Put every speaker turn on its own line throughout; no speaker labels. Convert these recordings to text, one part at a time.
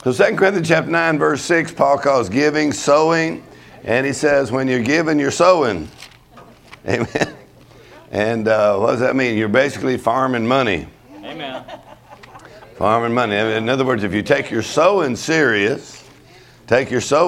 So 2 Corinthians chapter 9, verse 6, Paul calls giving, sowing, and he says when you're giving, you're sowing. Amen. And what does that mean? You're basically farming money.
Amen.
Farming money. In other words, if you take your sowing serious, then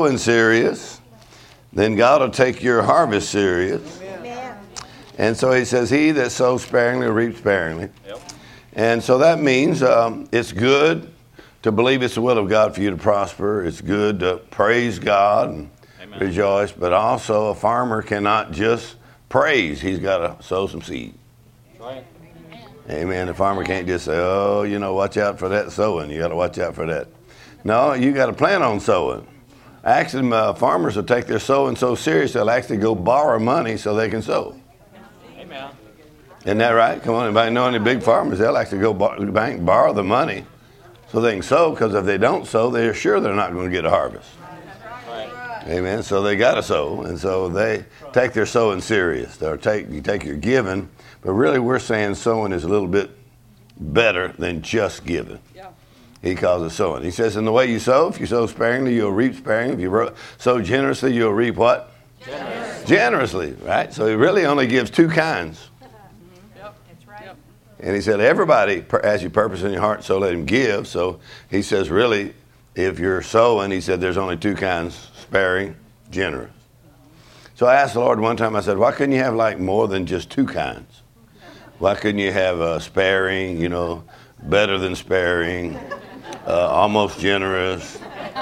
God will take your harvest serious.
Amen.
And so he says, he that sows sparingly will reap sparingly.
Yep.
And so that means it's good to believe it's the will of God for you to prosper. It's good to praise God and
Amen.
rejoice. But also a farmer cannot just praise. He's got to sow some seed.
That's right.
Amen. The farmer can't just say, oh, watch out for that sowing. You got to watch out for that. No, you got to plan on sowing. Actually, farmers will take their sowing so serious, they'll actually go borrow money so they can sow.
Amen.
Isn't that right? Come on, anybody know any big farmers? They'll actually go to the bank, borrow the money so they can sow, because if they don't sow, they're sure they're not going to get a harvest.
Right.
Amen. So they got to sow, and so they take their sowing serious. You take your giving, but really we're saying sowing is a little bit better than just giving.
Yeah.
He calls it sowing. He says, in the way you sow, if you sow sparingly, you'll reap sparingly. If you sow generously, you'll reap what? Generously, right? So he really only gives two kinds.
Yep. That's right. Yep.
And he said, everybody has your purpose in your heart, so let him give. So he says, really, if you're sowing, he said, there's only two kinds, sparing, generous. So I asked the Lord one time, I said, why couldn't you have like more than just two kinds? Why couldn't you have sparing, better than sparing, almost generous,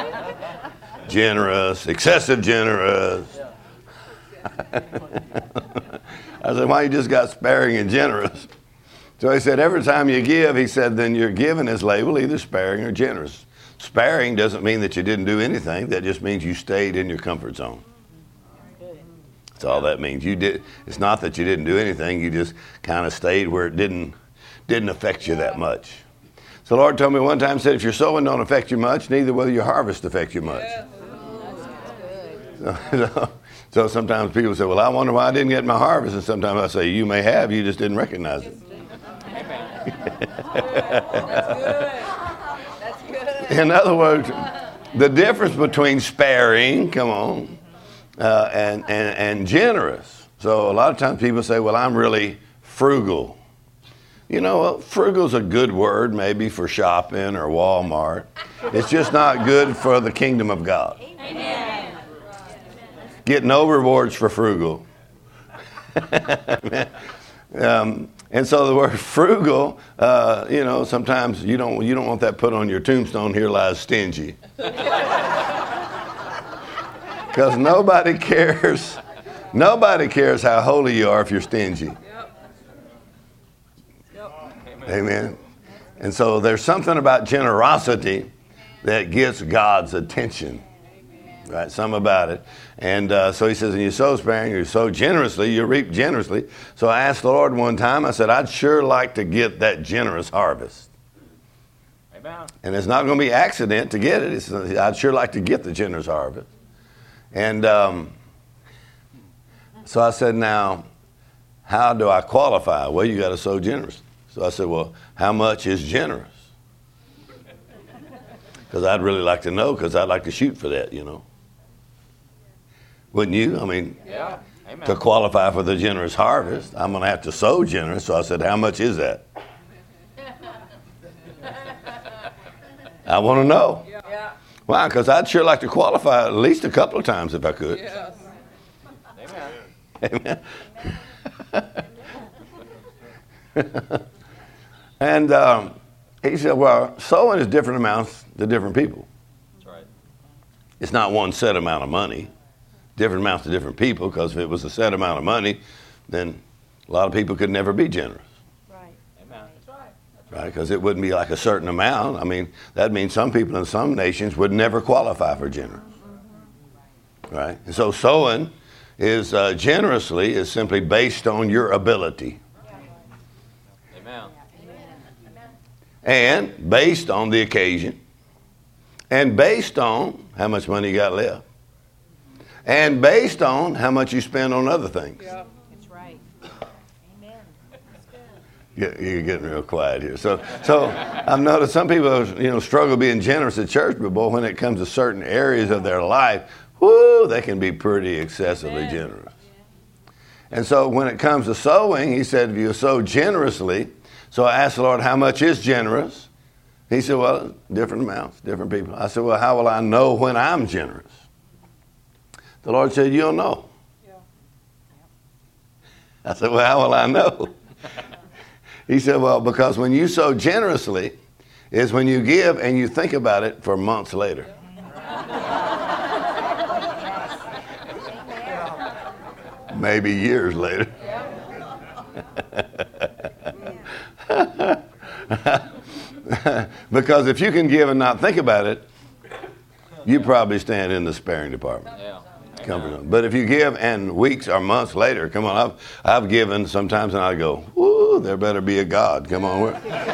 excessive generous? I said, why you just got sparing and generous? So he said, every time you give, he said, then your giving is labeled either sparing or generous. Sparing doesn't mean that you didn't do anything. That just means you stayed in your comfort zone. That's all that means. It's not that you didn't do anything. You just kind of stayed where it didn't affect you that much. So the Lord told me one time, said, if your sowing don't affect you much, neither will your harvest affect you much. So sometimes people say, well, I wonder why I didn't get my harvest. And sometimes I say, you may have, you just didn't recognize it.
That's good.
In other words, the difference between sparing, and generous. So a lot of times people say, well, I'm really frugal. Frugal's a good word maybe for shopping or Walmart. It's just not good for the kingdom of God.
Amen.
Get no rewards for frugal. And so the word frugal, sometimes you don't want that put on your tombstone, here lies stingy. Because nobody cares how holy you are if you're stingy. Amen. And so there's something about generosity that gets God's attention. Right, some about it. And so he says, and you sow sparingly, you sow generously, you reap generously. So I asked the Lord one time, I said, I'd sure like to get that generous harvest.
Amen.
And it's not going to be accident to get it. I'd sure like to get the generous harvest. And so I said, now, how do I qualify? Well, you got to sow generously. So I said, well, how much is generous? Because I'd really like to know, because I'd like to shoot for that, Wouldn't you?
Yeah. Amen.
To qualify for the generous harvest, I'm going to have to sow generous. So I said, how much is that? I want to know.
Yeah.
Why? Because I'd sure like to qualify at least a couple of times if I could.
Yes.
Amen.
Amen. And he said, well, sowing is different amounts to different people.
That's right.
It's not one set amount of money. Different amounts to different people, because if it was a set amount of money, then a lot of people could never be generous.
Right.
Amen. That's right.
Right? Because it wouldn't be like a certain amount. That means some people in some nations would never qualify for generous. Right? And so sowing is generously is simply based on your ability.
Amen.
And based on the occasion. And based on how much money you got left. And based on how much you spend on other things.
Yeah. That's right. Amen. That's good.
You're getting real quiet here. So I've noticed some people, struggle being generous at church, but boy, when it comes to certain areas of their life, whoo, they can be pretty excessively generous. And so when it comes to sowing, he said, if you sow generously, so I asked the Lord, how much is generous? He said, well, different amounts, different people. I said, well, how will I know when I'm generous? The Lord said, you'll know. Yeah. I said, well, how will I know? He said, well, because when you sow generously is when you give and you think about it for months later. Maybe years later. Because if you can give and not think about it, you probably stand in the sparing department.
Yeah.
Comfort zone. But if you give and weeks or months later, come on, I've given sometimes and I go, whoo, there better be a God. Come on.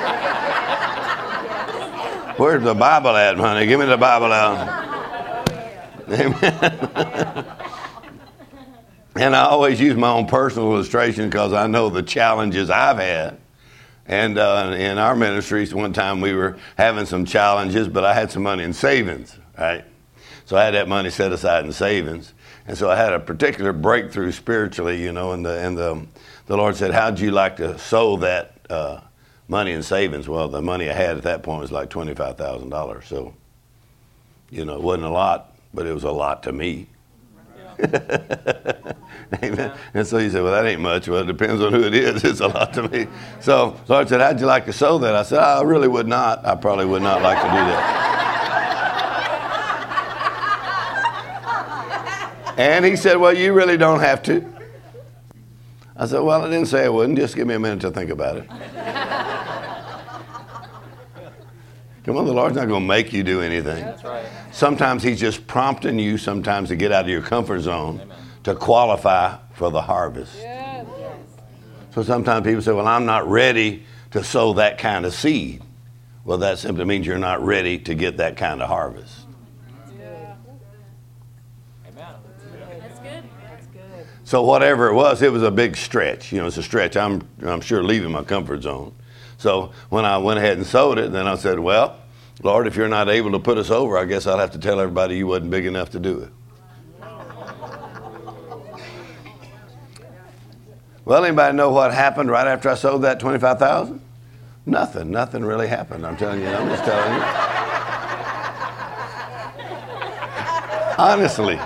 Where's the Bible at, honey? Give me the Bible out. Amen. And I always use my own personal illustration because I know the challenges I've had. And in our ministries, one time we were having some challenges, but I had some money in savings, right? So I had that money set aside in savings. And so I had a particular breakthrough spiritually, and the Lord said, how'd you like to sow that money in savings? Well, the money I had at that point was like $25,000. So, it wasn't a lot, but it was a lot to me. Amen. And so he said, well, that ain't much. Well, it depends on who it is. It's a lot to me. So the Lord said, how'd you like to sow that? I said, I really would not. I probably would not like to do that. And he said, well, you really don't have to. I said, well, I didn't say I wouldn't. Just give me a minute to think about it. Come on, the Lord's not going to make you do anything.
That's right.
Sometimes he's just prompting you sometimes to get out of your comfort zone. Amen. To qualify for the harvest. Yes. So sometimes people say, well, I'm not ready to sow that kind of seed. Well, that simply means you're not ready to get that kind of harvest.
Yeah. Amen. That's good. That's good.
So whatever it was a big stretch. It's a stretch. I'm sure leaving my comfort zone. So when I went ahead and sowed it, then I said, well, Lord, if you're not able to put us over, I guess I'll have to tell everybody you wasn't big enough to do it. Well, anybody know what happened right after I sold that $25,000? Nothing really happened. I'm telling you, I'm just telling you. Honestly.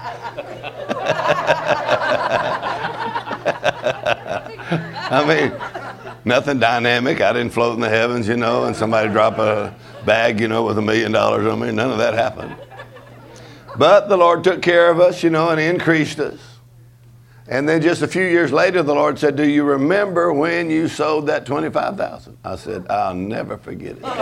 I mean, nothing dynamic. I didn't float in the heavens, and somebody drop a bag, with $1 million on me. None of that happened. But the Lord took care of us, and increased us. And then just a few years later, the Lord said, do you remember when you sold that $25,000? I said, I'll never forget it.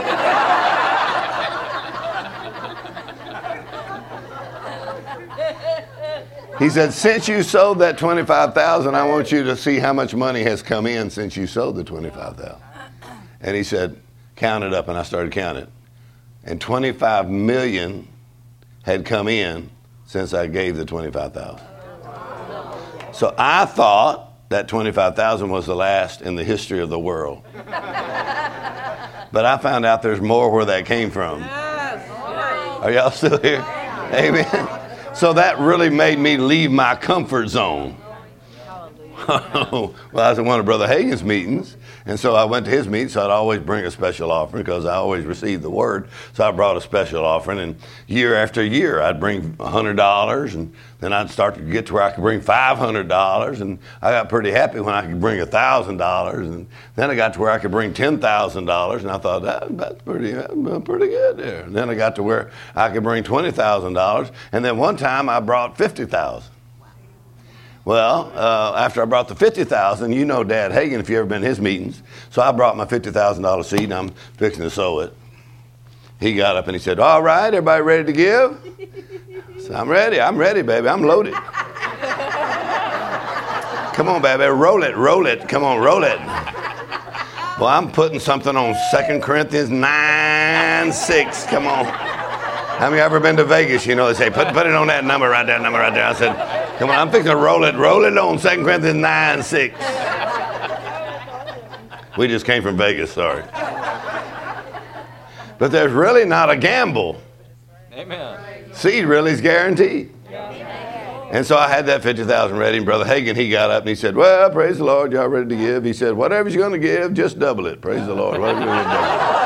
He said, since you sold that $25,000, I want you to see how much money has come in since you sold the $25,000. And he said, count it up. And I started counting it. And $25 million had come in since I gave the $25,000. So I thought that $25,000 was the last in the history of the world. But I found out there's more where that came from. Are y'all still here? Amen. So that really made me leave my comfort zone. Well, I was at one of Brother Hagin's meetings, and so I went to his meeting, so I'd always bring a special offering because I always received the word. So I brought a special offering, and year after year, I'd bring $100, and then I'd start to get to where I could bring $500, and I got pretty happy when I could bring $1,000, and then I got to where I could bring $10,000, and I thought, that's pretty good there. And then I got to where I could bring $20,000, and then one time I brought $50,000. Well, after I brought the $50,000, Dad Hagin, if you've ever been in his meetings. So I brought my $50,000 seed, and I'm fixing to sow it. He got up and he said, all right, everybody ready to give? I said, I'm ready, baby. I'm loaded. Come on, baby, roll it. Come on, roll it. Well, I'm putting something on 2 Corinthians 9:6. Come on. How many have ever been to Vegas? They say, put it on that number right there. I said, come on, I'm fixing to roll it on 2 Corinthians 9:6. We just came from Vegas, sorry. But there's really not a gamble.
Amen.
Seed really is guaranteed. And so I had that 50,000 ready, and Brother Hagin, he got up and he said, well, praise the Lord, y'all ready to give? He said, whatever you're going to give, just double it. Praise the Lord. Whatever you're going to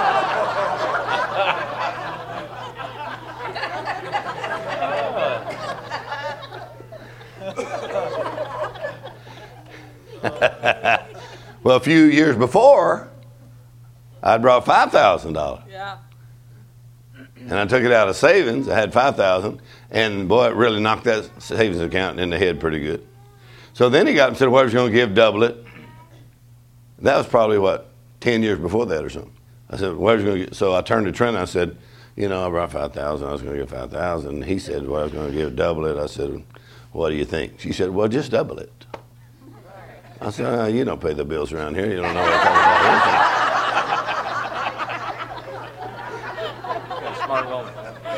double. Well, a few years before, I brought $5,000.
Yeah.
And I took it out of savings. I had $5,000, and boy, it really knocked that savings account in the head pretty good. So then he got up and said, whatever you're going to give, double it. That was probably, 10 years before that or something. I said, whatever you're going to get. So I turned to Trent and I said, I brought $5,000. I was going to give $5,000. He said, well, I was going to give, double it. I said, what do you think? She said, well, just double it. I said, you don't pay the bills around here. You don't know what I'm talking about anything.
Smart woman.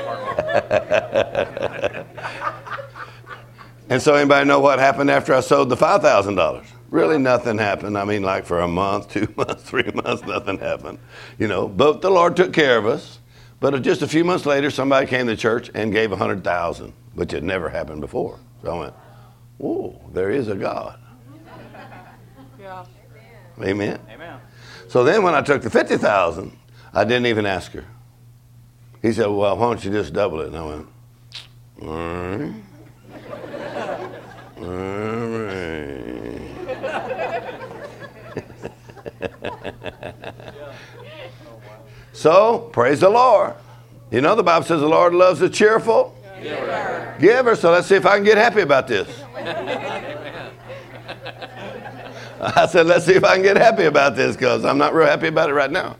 And so anybody know what happened after I sold the $5,000? Really nothing happened. I mean, like for a month, 2 months, 3 months, nothing happened. But the Lord took care of us. But just a few months later, somebody came to church and gave $100,000, which had never happened before. So I went, whoa, there is a God.
Yeah.
Amen.
Amen.
So then when I took the $50,000, I didn't even ask her. He said, well, why don't you just double it? And I went, all right. All right. So, praise the Lord. The Bible says the Lord loves a cheerful giver. So let's see if I can get happy about this. I said, let's see if I can get happy about this, because I'm not real happy about it right now.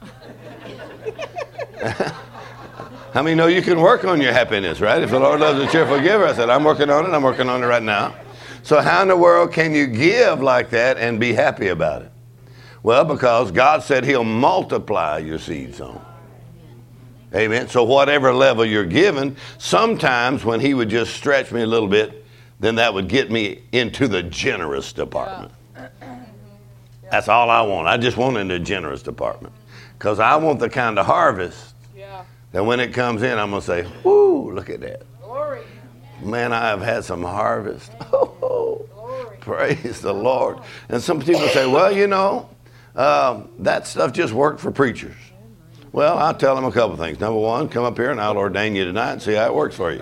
How many know you can work on your happiness, right? If the Lord loves a cheerful giver, I said, I'm working on it. I'm working on it right now. So how in the world can you give like that and be happy about it? Well, because God said he'll multiply your seed sown. Amen. So whatever level you're given, sometimes when he would just stretch me a little bit, then that would get me into the generous department. That's all I want. I just want in the generous department. Because I want the kind of harvest that when it comes in, I'm going to say, whoo, look at that.
Glory.
Man, I have had some harvest. Oh, praise the Lord. And some people say, well, that stuff just worked for preachers. Well, I'll tell them a couple things. Number one, come up here and I'll ordain you tonight and see how it works for you.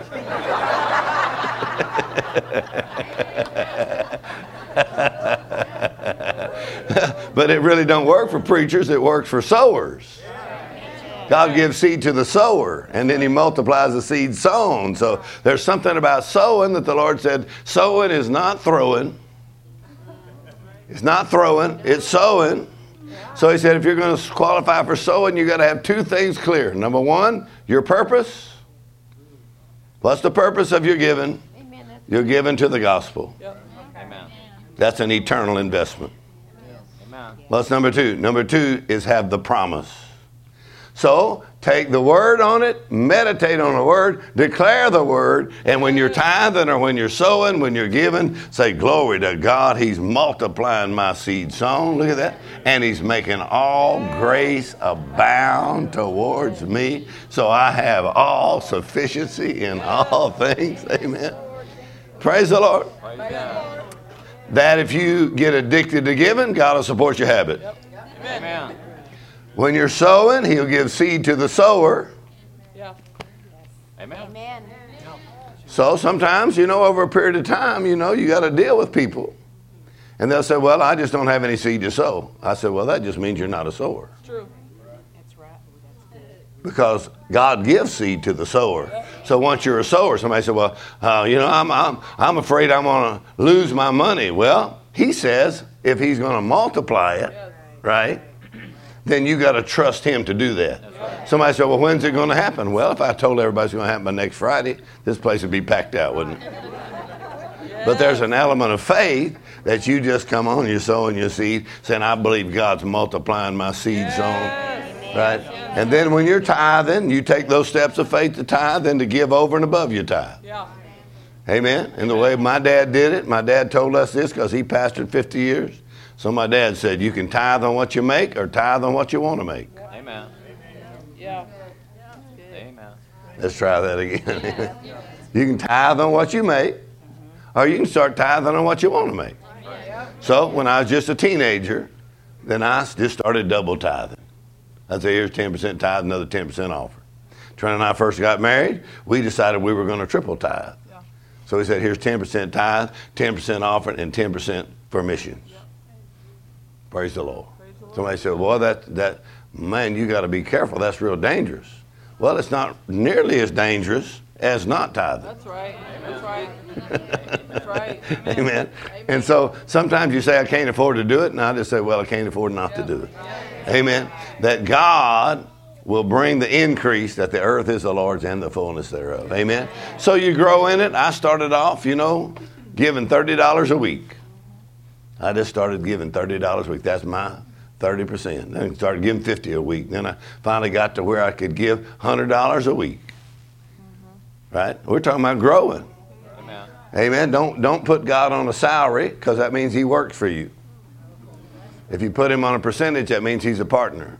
But it really don't work for preachers. It works for sowers. God gives seed to the sower, and then he multiplies the seed sown. So there's something about sowing that the Lord said, sowing is not throwing. It's not throwing, it's sowing. So he said, if you're going to qualify for sowing, you got to have two things clear. Number one, your purpose. What's the purpose of your giving? You're giving to the gospel.
Amen.
That's an eternal investment.
Amen.
What's number two? Number two is have the promise. So take the word on it, meditate on the word, declare the word, and when you're tithing or when you're sowing, when you're giving, say, glory to God, he's multiplying my seed sown. Look at that. And he's making all grace abound towards me, so I have all sufficiency in all things. Amen. Praise the Lord.
Praise God.
That if you get addicted to giving, God will support your habit.
Amen.
When you're sowing, he'll give seed to the sower.
Yeah.
Amen.
Amen.
So sometimes, over a period of time, you got to deal with people. And they'll say, well, I just don't have any seed to sow. I said, well, that just means you're not a sower.
True.
That's right.
Because God gives seed to the sower. So once you're a sower, somebody said, well, I'm afraid I'm going to lose my money. Well, he says if he's going to multiply it, right, then you got to trust him to do that. Right. Somebody said, well, when's it going to happen? Well, if I told everybody it's going to happen by next Friday, this place would be packed out, wouldn't it? Yeah. But there's an element of faith that you just come on, you're sowing your seed, saying, I believe God's multiplying my seed sown. Right? And then when you're tithing, you take those steps of faith to tithe and to give over and above your tithe.
Yeah.
Amen? And the way my dad did it, my dad told us this because he pastored 50 years. So my dad said, you can tithe on what you make or tithe on what you want to make.
Amen.
Yeah.
Amen.
Let's try that again. You can tithe on what you make, or you can start tithing on what you want to make. So when I was just a teenager, then I just started double tithing. I'd say, here's 10% tithe, another 10% offering. Trent and I first got married, we decided we were going to triple tithe. So we said, here's 10% tithe, 10% offering, and 10% for missions. Praise the Lord. Somebody said, well, man, you got to be careful. That's real dangerous. Well, it's not nearly as dangerous as not tithing.
That's right. That's right. That's right. Amen.
Amen. And so sometimes you say, I can't afford to do it. And I just say, well, I can't afford not to do it. Amen. That God will bring the increase, that the earth is the Lord's and the fullness thereof. Amen. So you grow in it. I started off, giving $30 a week. I just started giving $30 a week. That's my 30%. Then I started giving $50 a week. Then I finally got to where I could give $100 a week. Right? We're talking about growing.
Amen.
Amen. Don't put God on a salary, because that means he works for you. If you put him on a percentage, that means he's a partner.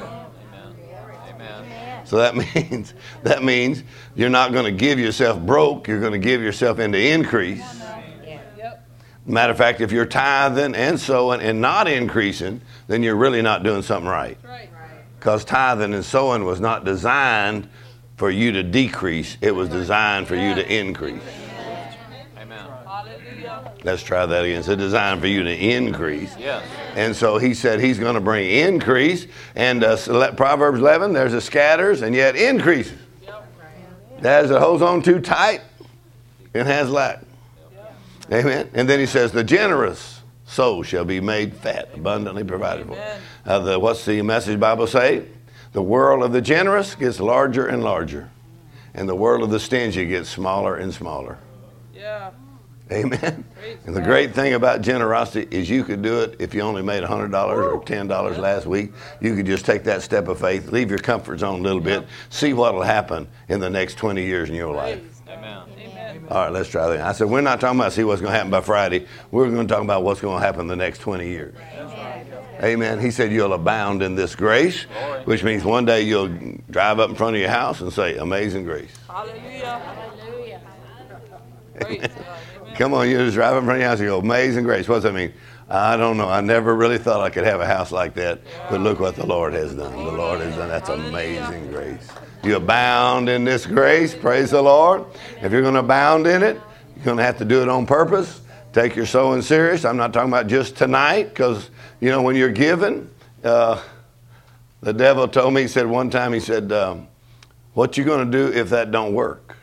Amen.
So that means you're not going to give yourself broke. You're going to give yourself into increase. Matter of fact, if you're tithing and sowing and not increasing, then you're really not doing something right. Because tithing and sowing was not designed for you to decrease. It was designed for you to increase.
Amen.
Let's try that again. It's designed for you to increase.
Yes.
And so he said he's going to bring increase. And Proverbs 11, there's a scatters and yet increases. That is, it holds on too tight and has lack. Amen. And then he says, the generous soul shall be made fat, abundantly provided for. What's the Message Bible say? The world of the generous gets larger and larger, and the world of the stingy gets smaller and smaller.
Yeah.
Amen. And the great thing about generosity is you could do it if you only made $100 or $10 last week. You could just take that step of faith, leave your comfort zone a little bit, see what will happen in the next 20 years in your life.
Amen.
All right, let's try that. I said, we're not talking about see what's going to happen by Friday. We're going to talk about what's going to happen the next 20 years. Amen. He said you'll abound in this grace, which means one day you'll drive up in front of your house and say, Amazing Grace.
Hallelujah. Praise God. Amen.
Come on, you just drive up in front of your house and go, Amazing Grace. What does that mean? I don't know. I never really thought I could have a house like that. But look what the Lord has done. The Lord has done. That's amazing grace. You abound in this grace. Praise the Lord. If you're going to abound in it, you're going to have to do it on purpose. Take your sowing serious. I'm not talking about just tonight, because, when you're giving, the devil told me, he said one time, he said, what you going to do if that don't work?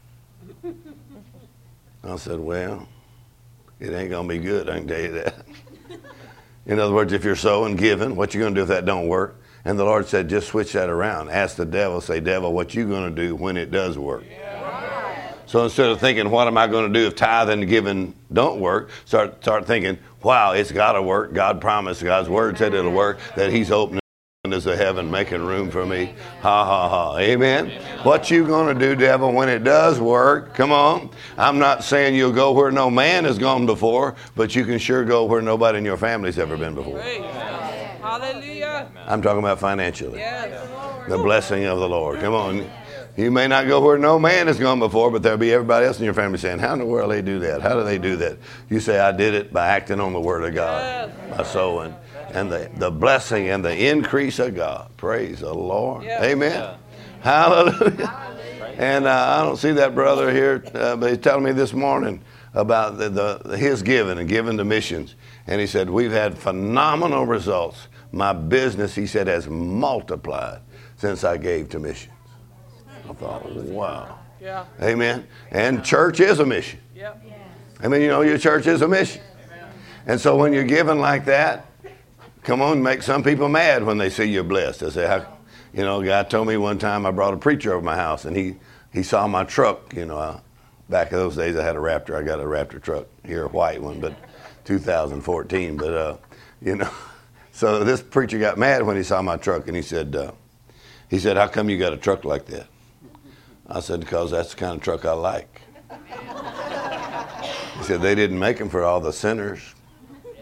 I said, well, it ain't going to be good, I can tell you that. In other words, if you're sowing, giving, what you going to do if that don't work? And the Lord said, just switch that around. Ask the devil, say, devil, what you going to do when it does work? So instead of thinking, what am I going to do if tithing and giving don't work, start thinking, wow, it's got to work. God promised, God's word said it'll work, that he's opening the windows of heaven, making room for me. Ha, ha, ha. Amen. What you going to do, devil, when it does work? Come on. I'm not saying you'll go where no man has gone before, but you can sure go where nobody in your family's ever been before.
Hallelujah.
I'm talking about financially.
Yes.
The blessing of the Lord. Come on. You may not go where no man has gone before, but there'll be everybody else in your family saying, how in the world do they do that? How do they do that? You say, I did it by acting on the word of God, by sowing. And the blessing and the increase of God. Praise the Lord.
Yes.
Amen.
Yeah.
Hallelujah. And I don't see that brother here, but he's telling me this morning about his giving and giving to missions. And he said, we've had phenomenal results. My business, he said, has multiplied since I gave to missions. I thought, wow.
Yeah.
Amen. And church is a mission.
Yep.
I mean, your church is a mission. And so when you're giving like that, come on, make some people mad when they see you're blessed. They say, a guy told me one time I brought a preacher over my house, and he saw my truck. Back in those days I had a Raptor. I got a Raptor truck here, a white one, but 2014. But, so this preacher got mad when he saw my truck, and he said, how come you got a truck like that? I said, because that's the kind of truck I like. He said, they didn't make them for all the sinners.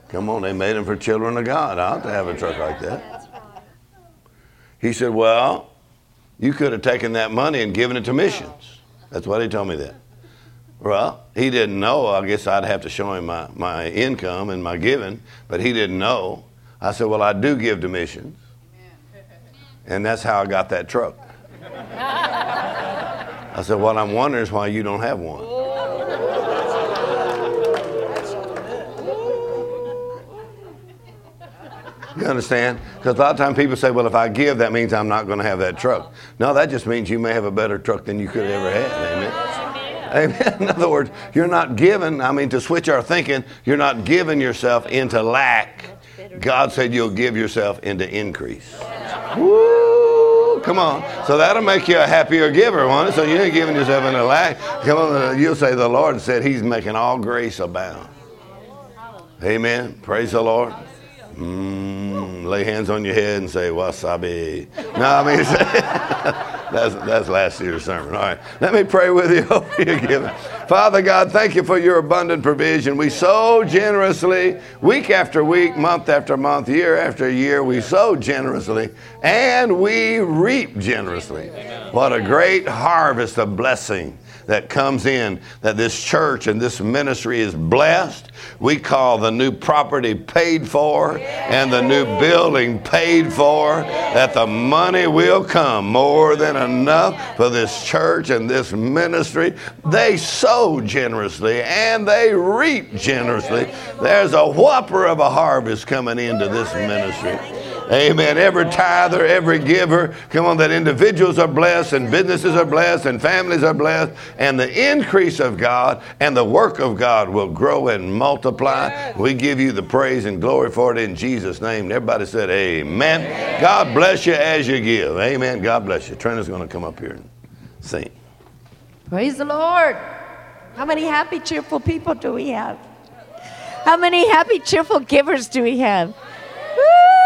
Come on, they made them for children of God. I ought to have a truck like that. He said, well, you could have taken that money and given it to missions. That's why he told me that. Well, he didn't know. I guess I'd have to show him my income and my giving, but he didn't know. I said, well, I do give to missions. And that's how I got that truck. I said, what I'm wondering is why you don't have one. You understand? Because a lot of times people say, well, if I give, that means I'm not going to have that truck. No, that just means you may have a better truck than you could have ever had. Amen. Amen. In other words, you're not giving, to switch our thinking, you're not giving yourself into lack. God said you'll give yourself into increase. Woo! Come on. So that'll make you a happier giver, won't it? So you ain't giving yourself into lack. Come on, you'll say the Lord said he's making all grace abound. Amen. Praise the Lord. Lay hands on your head and say wasabi. No, that's last year's sermon. All right, let me pray with you over your giving. Father God, thank you for your abundant provision. We sow generously, week after week, month after month, year after year. We sow generously, and we reap generously. What a great harvest of blessing that comes in, that this church and this ministry is blessed. We call the new property paid for and the new building paid for, that the money will come more than enough for this church and this ministry. They sow generously and they reap generously. There's a whopper of a harvest coming into this ministry. Amen. Every tither, every giver, come on, that individuals are blessed and businesses are blessed and families are blessed, and the increase of God and the work of God will grow and multiply. We give you the praise and glory for it in Jesus' name. And everybody said amen. God bless you as you give. Amen. God bless you. Trina's going to come up here and sing.
Praise the Lord. How many happy, cheerful people do we have? How many happy, cheerful givers do we have? Woo!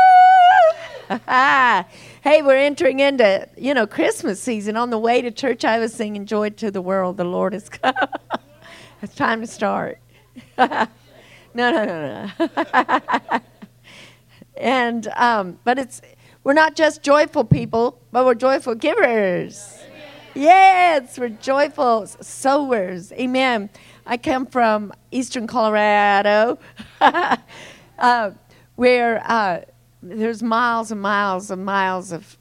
Hey, we're entering into, Christmas season. On the way to church, I was singing Joy to the World, the Lord has come. It's time to start. No. And, but we're not just joyful people, but we're joyful givers. Yes, we're joyful sowers. Amen. I come from eastern Colorado, where there's miles and miles and miles of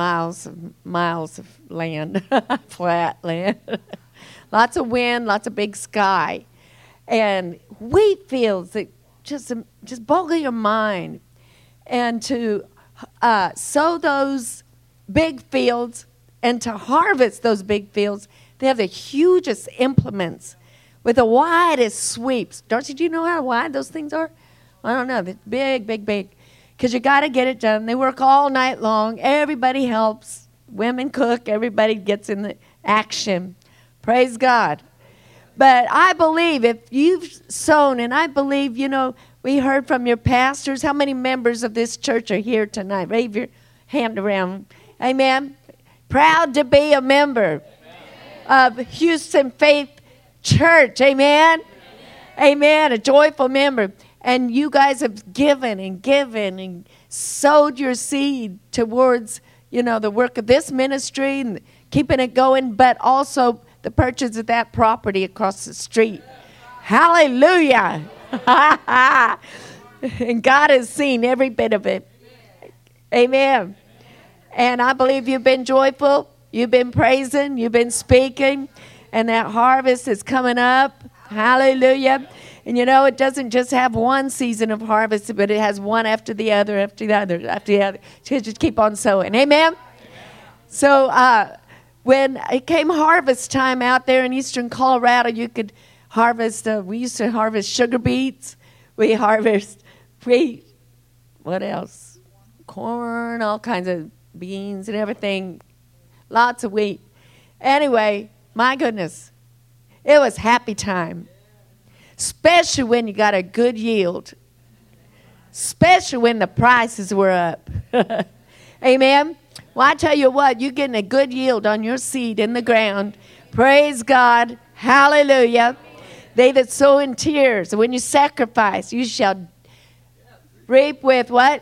land, flat land. Lots of wind, lots of big sky. And wheat fields that just boggle your mind. And to sow those big fields and to harvest those big fields, they have the hugest implements with the widest sweeps. Darcy, do you know how wide those things are? I don't know. They're big, big, big. Because you got to get it done. They work all night long. Everybody helps. Women cook. Everybody gets in the action. Praise God. But I believe if you've sown, and I believe, we heard from your pastors. How many members of this church are here tonight? Wave your hand around. Amen. Proud to be a member of Houston Faith Church. Amen. Amen. A joyful member. And you guys have given and sowed your seed towards, the work of this ministry and keeping it going, but also the purchase of that property across the street. Hallelujah. And God has seen every bit of it. Amen. And I believe you've been joyful. You've been praising. You've been speaking. And that harvest is coming up. Hallelujah. And it doesn't just have one season of harvest, but it has one after the other, after the other, after the other. So just keep on sowing. Amen? So when it came harvest time out there in eastern Colorado, you could harvest, we used to harvest sugar beets. We harvest wheat. What else? Corn, all kinds of beans and everything. Lots of wheat. Anyway, my goodness, it was happy time. Especially when you got a good yield. Especially when the prices were up. Amen? Well, I tell you what, you're getting a good yield on your seed in the ground. Praise God. Hallelujah. They that sow in tears, when you sacrifice, you shall Reap with what?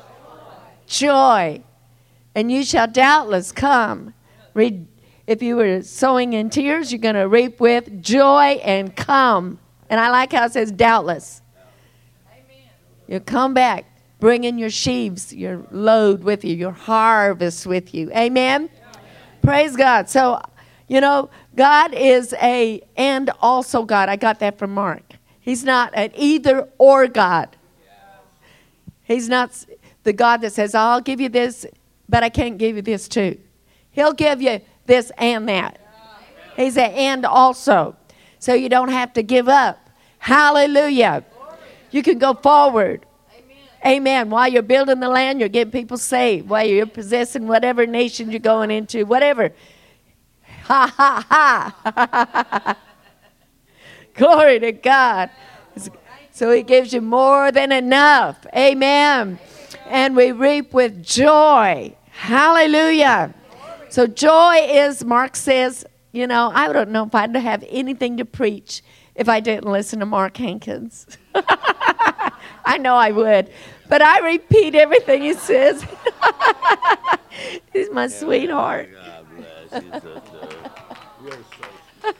Joy. And you shall doubtless come. If you were sowing in tears, you're going to reap with joy and come. And I like how it says doubtless. You come back, bringing your sheaves, your load with you, your harvest with you. Amen? Praise God. So, God is and also God. I got that from Mark. He's not an either or God. He's not the God that says, I'll give you this, but I can't give you this too. He'll give you this and that. He's an and also. So you don't have to give up. Hallelujah. You can go forward. Amen. While you're building the land, you're getting people saved. While you're possessing whatever nation you're going into, whatever. Ha, ha, ha. Glory to God. So he gives you more than enough. Amen. And we reap with joy. Hallelujah. So joy is, Mark says, I don't know if I'd have anything to preach if I didn't listen to Mark Hankins. I know I would. But I repeat everything he says. He's my sweetheart.
God bless you, sister. You're so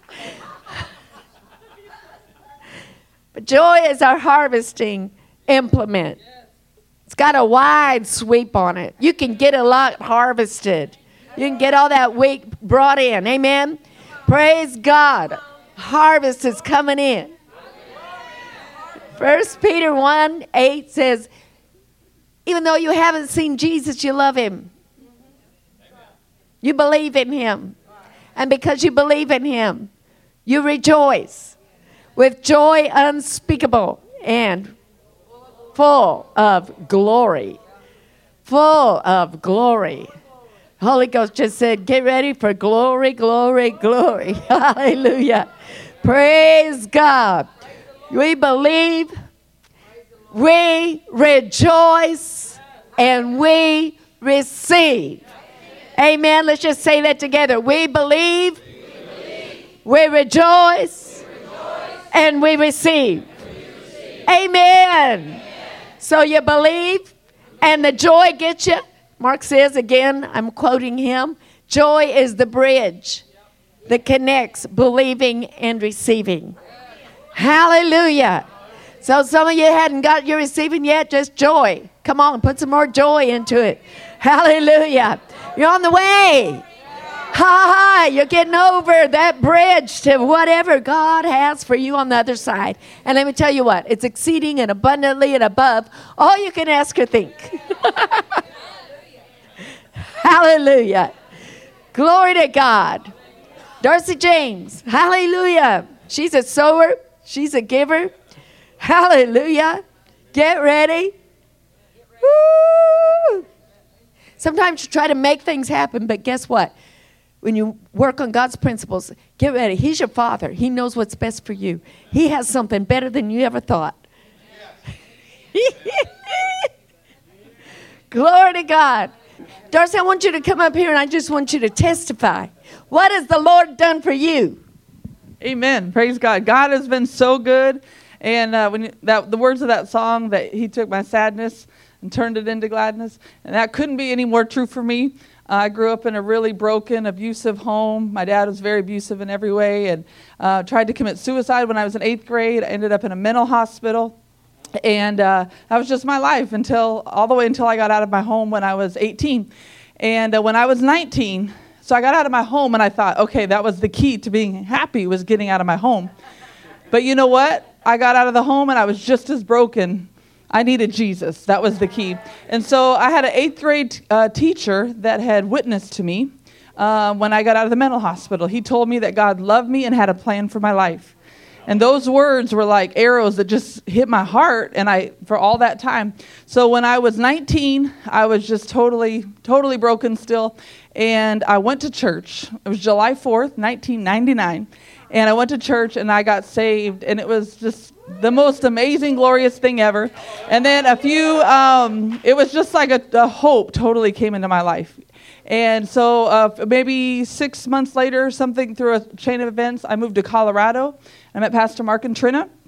But joy is our harvesting implement. It's got a wide sweep on it. You can get a lot harvested. You can get all that wheat brought in. Amen? Praise God. Harvest is coming in. 1 Peter 1:8 says, even though you haven't seen Jesus, you love him. You believe in him. And because you believe in him, you rejoice with joy unspeakable and full of glory. Full of glory. Holy Ghost just said, get ready for glory, glory, glory. Hallelujah. Praise God. We believe, we rejoice, and we receive. Amen. Let's just say that together. We believe, we rejoice, and we receive. Amen. So you believe, and the joy gets you. Mark says again, I'm quoting him, joy is the bridge that connects believing and receiving. Hallelujah. So some of you hadn't got your receiving yet, just joy. Come on, put some more joy into it. Hallelujah. You're on the way. Ha ha, you're getting over that bridge to whatever God has for you on the other side. And let me tell you what, it's exceeding and abundantly and above all you can ask or think. Hallelujah. Glory to God. Darcy James. Hallelujah. She's a sower. She's a giver. Hallelujah. Get ready. Woo. Sometimes you try to make things happen, but guess what? When you work on God's principles, get ready. He's your father. He knows what's best for you. He has something better than you ever thought. Glory to God. Darcy, I want you to come up here and I just want you to testify. What has the Lord done for you?
Amen. Praise God. God has been so good. And the words of that song, that he took my sadness and turned it into gladness. And that couldn't be any more true for me. I grew up in a really broken, abusive home. My dad was very abusive in every way and tried to commit suicide when I was in 8th grade. I ended up in a mental hospital. And that was just my life all the way until I got out of my home when I was 18. And when I was 19, so I got out of my home and I thought, okay, that was the key to being happy, was getting out of my home. But you know what? I got out of the home and I was just as broken. I needed Jesus. That was the key. And so I had an 8th grade teacher that had witnessed to me when I got out of the mental hospital. He told me that God loved me and had a plan for my life. And those words were like arrows that just hit my heart, and for all that time. So when I was 19, I was just totally broken still. And I went to church. It was July 4th, 1999. And I went to church and I got saved, and it was just the most amazing, glorious thing ever. And then it was just like a hope totally came into my life. And so maybe 6 months later, something through a chain of events, I moved to Colorado. I met Pastor Mark and Trina.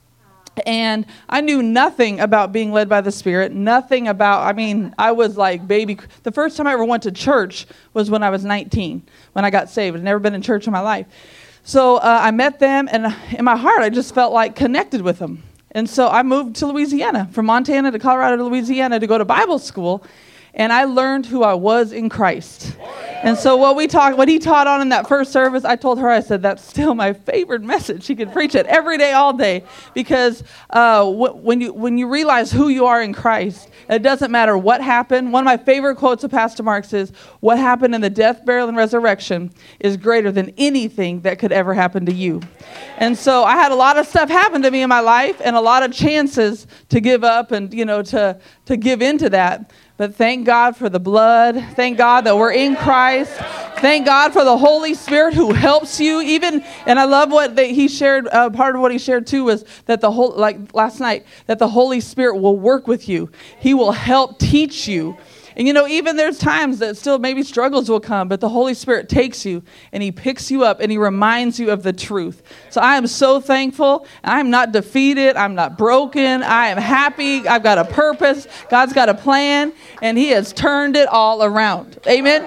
And I knew nothing about being led by the Spirit, nothing about, I was like baby. The first time I ever went to church was when I was 19, when I got saved. I'd never been in church in my life. So I met them, and in my heart, I just felt like connected with them. And so I moved to Louisiana, from Montana to Colorado to Louisiana to go to Bible school. And I learned who I was in Christ. And so what he taught on in that first service, I told her, I said, that's still my favorite message. She could preach it every day, all day. Because when you realize who you are in Christ, it doesn't matter what happened. One of my favorite quotes of Pastor Mark's is, what happened in the death, burial, and resurrection is greater than anything that could ever happen to you. And so I had a lot of stuff happen to me in my life and a lot of chances to give up and, to give into that. But thank God for the blood. Thank God that we're in Christ. Thank God for the Holy Spirit who helps you. And I love what he shared. Part of what he shared too was that last night, that the Holy Spirit will work with you. He will help teach you. And even there's times that still maybe struggles will come, but the Holy Spirit takes you and he picks you up and he reminds you of the truth. So I am so thankful. I'm not defeated. I'm not broken. I am happy. I've got a purpose. God's got a plan, and he has turned it all around. Amen.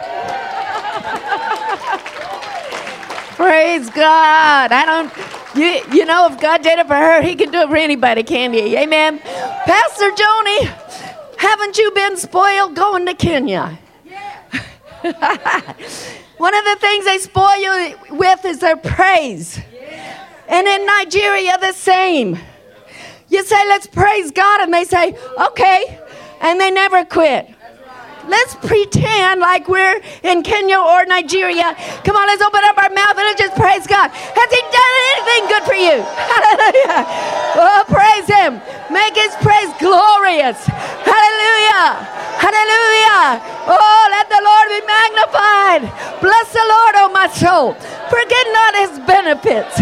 Praise God. If God did it for her, he can do it for anybody, can he? Amen. Pastor Joni, haven't you been spoiled going to Kenya? Yeah. One of the things they spoil you with is their praise. Yeah. And in Nigeria, the same. You say, let's praise God, and they say, okay. And they never quit. Let's pretend like we're in Kenya or Nigeria. Come on, let's open up our mouth and let's just praise God. Has he done anything good for you? Hallelujah. Oh, praise him. Make his praise glorious. Hallelujah. Hallelujah. Oh, let the Lord be magnified. Bless the Lord, oh my soul. Forget not his benefits.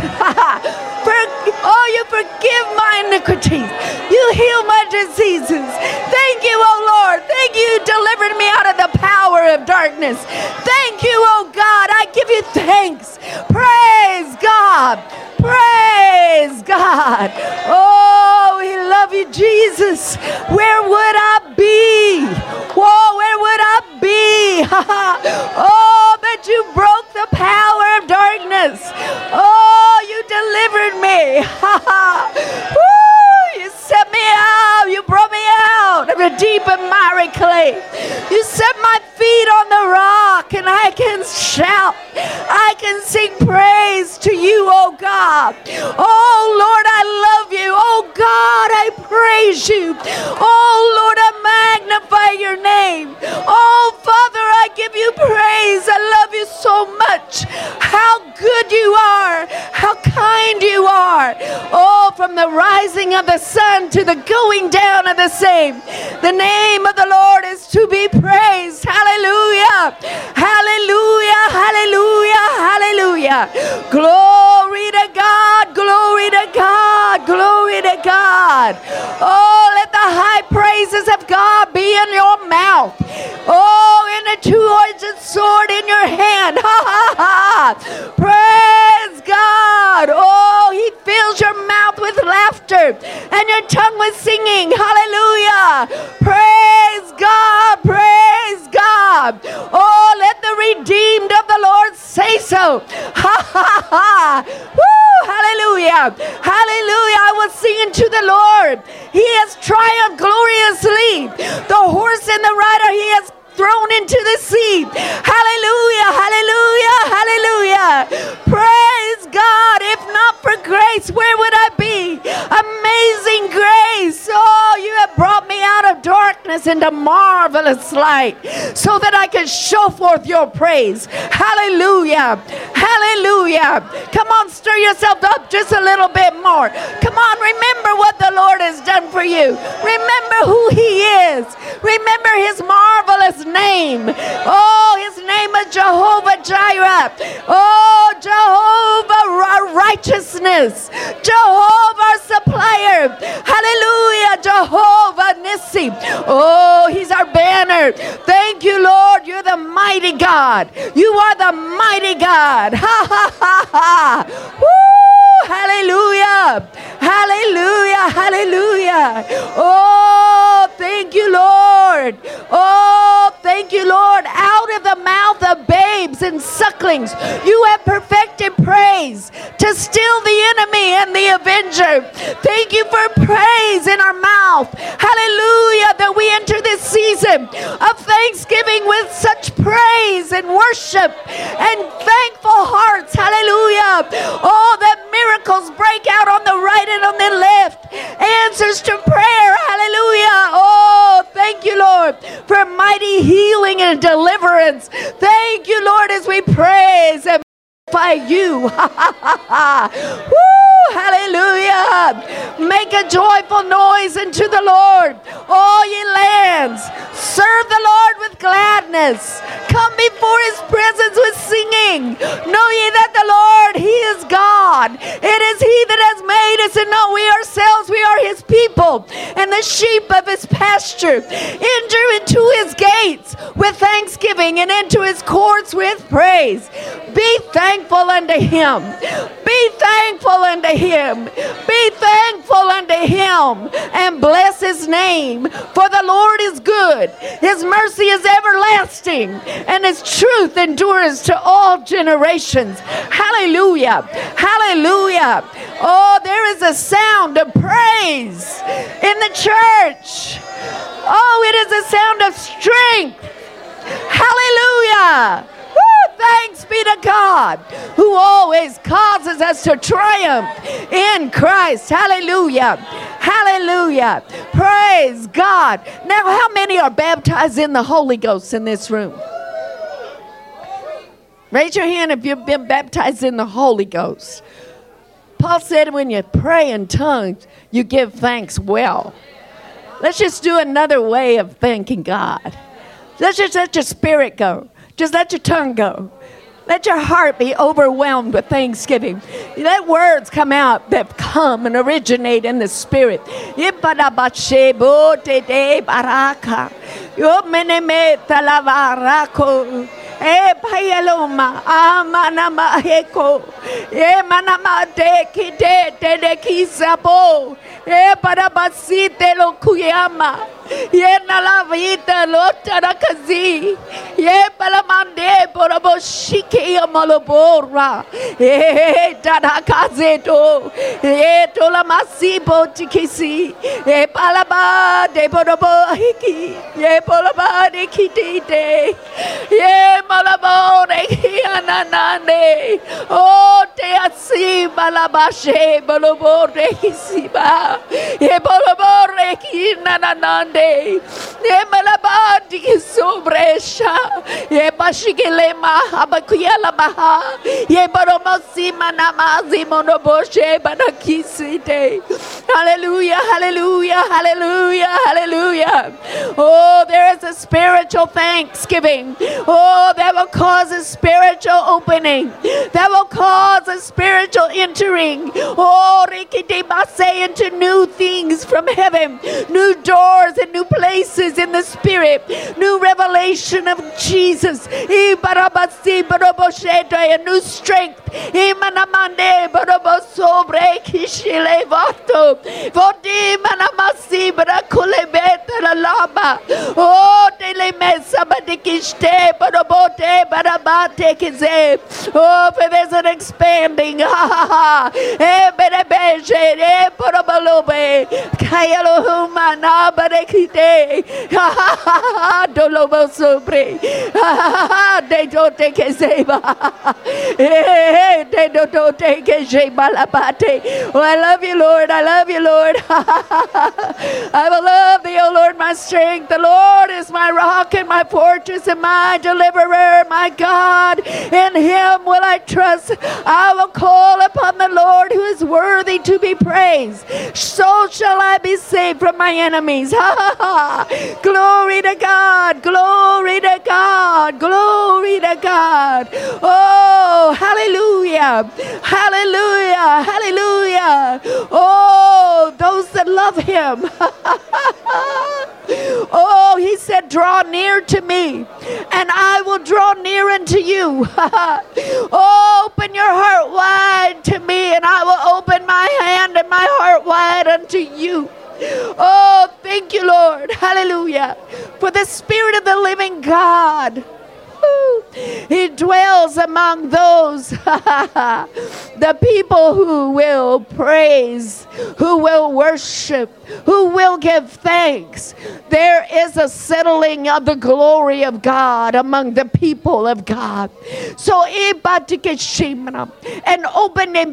You forgive my iniquities. You heal my diseases. Thank you, oh Lord. Thank you, you delivered me out of the power of darkness. Thank you, oh God. I give you thanks. Praise God. Praise God. Oh, we love you, Jesus. Where would I be? Whoa, where would I be? Oh, but you broke the power of darkness. Oh, you delivered me. Woo, you set me out. You brought me out of the deep and miry clay. You set my feet on the rock, and I can shout. I can sing praise to you, oh God. Oh Lord, I love you. Oh God, I praise you. Oh Lord, I magnify your name. Oh Father, I give you praise. I love you so much. How good you are. How kind you are. Oh, from the rising of the sun to the going down of the same. The name of the Lord is to be praised. Hallelujah. Hallelujah. Hallelujah. Hallelujah. Glory to God. Glory to God. Glory to God. Oh, let the high praises of God be in your mouth. Oh, in a two-edged sword in your hand. Ha ha ha. Praise God. Oh, he fills your mouth with laughter and your tongue with singing. Hallelujah. Praise God. Praise God. Oh, let the redeemed of the Lord say so. Ha ha ha. Woo. Hallelujah. Hallelujah. I was singing to the Lord. He has triumphed gloriously. The horse and the rider he has thrown into the sea. Hallelujah. Hallelujah. Hallelujah. Praise God. If not for grace, where would I be? Amazing grace. Oh, you have brought me out of darkness into marvelous light so that I can show forth your praise. Hallelujah. Hallelujah. Come on, stir yourself up just a little bit more. Come on, remember what the Lord has done for you. Remember who he is. Remember his marvelous name. Oh, his name is Jehovah Jireh. Oh, Jehovah righteousness. Jehovah supplier. Hallelujah. Jehovah Nissi. Oh, he's our banner. Thank you, Lord. You're the mighty God. You are the mighty God. Ha ha ha ha. Woo! hallelujah. Hallelujah. Hallelujah. Oh, thank you, Lord. Oh, thank you, Lord. Out of the mouth of babes and sucklings, you have perfected praise to still the enemy and the avenger. Thank you for praise in our mouth. Hallelujah. That we enter this season of thanksgiving with such praise and worship and thankful hearts. Hallelujah. Oh, that miracles break out on the right and on the left. Answers to prayer. Hallelujah. Oh, thank you, Lord, for mighty healing and deliverance. Thank you, Lord, as we praise and magnify you. Woo, hallelujah. Make a joyful noise unto the Lord, all ye lands. Serve the Lord with gladness. Come before his presence with singing. Know ye that the Lord, he is God. It is he that has made us, and not we ourselves. We are his people and the sheep of his pasture. Enter into his gates with thanksgiving and into his courts with praise. Be thankful unto him. Be thankful unto him. Be thankful unto him and bless his name. For the Lord is good. His mercy is everlasting, and his truth endures to all generations. Hallelujah. Hallelujah. Oh, there is a sound of praise in the church. Oh, it is a sound of strength. Hallelujah. Woo, thanks be to God, who always causes us to triumph in Christ. Hallelujah. Hallelujah. Praise God. Now, how many are baptized in the Holy Ghost in this room? Raise your hand if you've been baptized in the Holy Ghost. Paul said when you pray in tongues, you give thanks well. Let's just do another way of thanking God. Let's just let your spirit go. Just let your tongue go. Let your heart be overwhelmed with thanksgiving. Let words come out that come and originate in the spirit. E payaloma amanama heko e manama de kide de kisabo e para basite lo kuyama ye na la vida lo tarakazi ye para mande por boshike amalobora e tarakaze to e to la masibo tikisi e palaba de borobo hiki ye polaba de kitite ye malabore ananane oh te asi balabashe balobore kisiba e balobore kinanande e malabadi sobresha e bashigele mahabakuya labaha e baromosi manamazi monoboshe banakisite. Hallelujah, hallelujah, hallelujah, hallelujah. Oh, there is a spiritual thanksgiving. Oh, that will cause a spiritual opening. That will cause a spiritual entering. Oh, say into new things from heaven. New doors and new places in the spirit. New revelation of Jesus. A new strength. Oh, oh, for there's an expanding. Oh, I love you, Lord. I love you, Lord. I will love thee, O Lord, my strength. The Lord is my rock and my fortress and my deliverer, my God. In him will I trust. I will call upon the Lord who is worthy to be praised. So shall I be saved from my enemies. Glory to God. Glory to God. Glory to God. Oh, hallelujah. Hallelujah. Hallelujah. Oh, those that love him. Oh, he said, draw near to me, and I will draw near unto you. Oh, open your heart wide to me, and I will open the Spirit of the living God. He dwells among those, the people who will praise, who will worship, who will give thanks. There is a settling of the glory of God among the people of God. So, and open and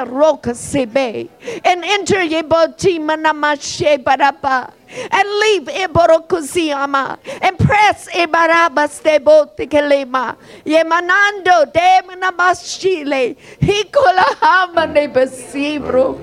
enter and leave Iborokuziyama and press Ibarabas de Botikelema Yemanando de Manabashile Hikolahama de Besibro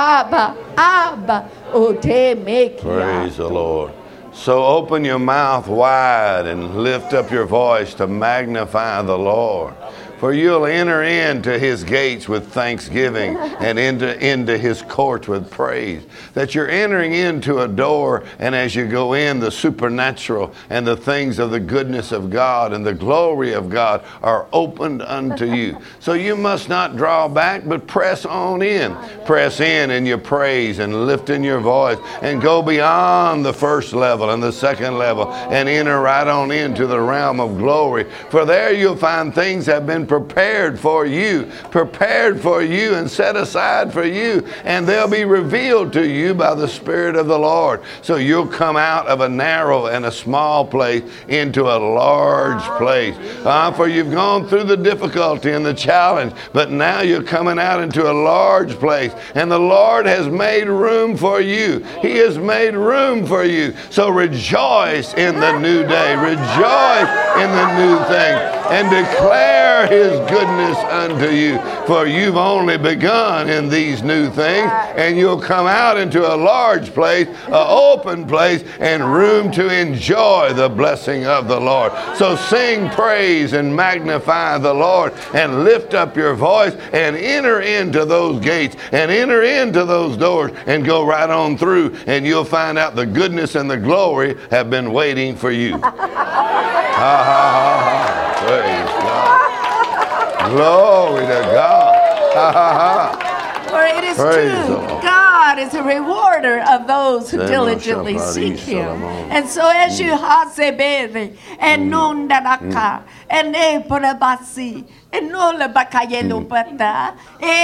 Abba Ote Mekia.
Praise the Lord. So open your mouth wide and lift up your voice to magnify the Lord. For you'll enter into his gates with thanksgiving and into his courts with praise. That you're entering into a door, and as you go in, the supernatural and the things of the goodness of God and the glory of God are opened unto you. So you must not draw back, but press on in. Press in your praise and lift in your voice and go beyond the first level and the second level and enter right on into the realm of glory. For there you'll find things have been prepared for you and set aside for you, and they'll be revealed to you by the Spirit of the Lord. So you'll come out of a narrow and a small place into a large place. For you've gone through the difficulty and the challenge, but now you're coming out into a large place, and the Lord has made room for you. He has made room for you. So rejoice in the new day. Rejoice in the new thing and declare his goodness unto you. For you've only begun in these new things, and you'll come out into a large place, an open place, and room to enjoy the blessing of the Lord. So sing praise and magnify the Lord and lift up your voice and enter into those gates and enter into those doors and go right on through, and you'll find out the goodness and the glory have been waiting for you. Ha ha ha ha. Praise God. Glory to God. Ha ha ha.
For it is true, God is a rewarder of those who diligently seek him. And so as you hasebere and nondaraka and eporabasi and nola bakayelo pata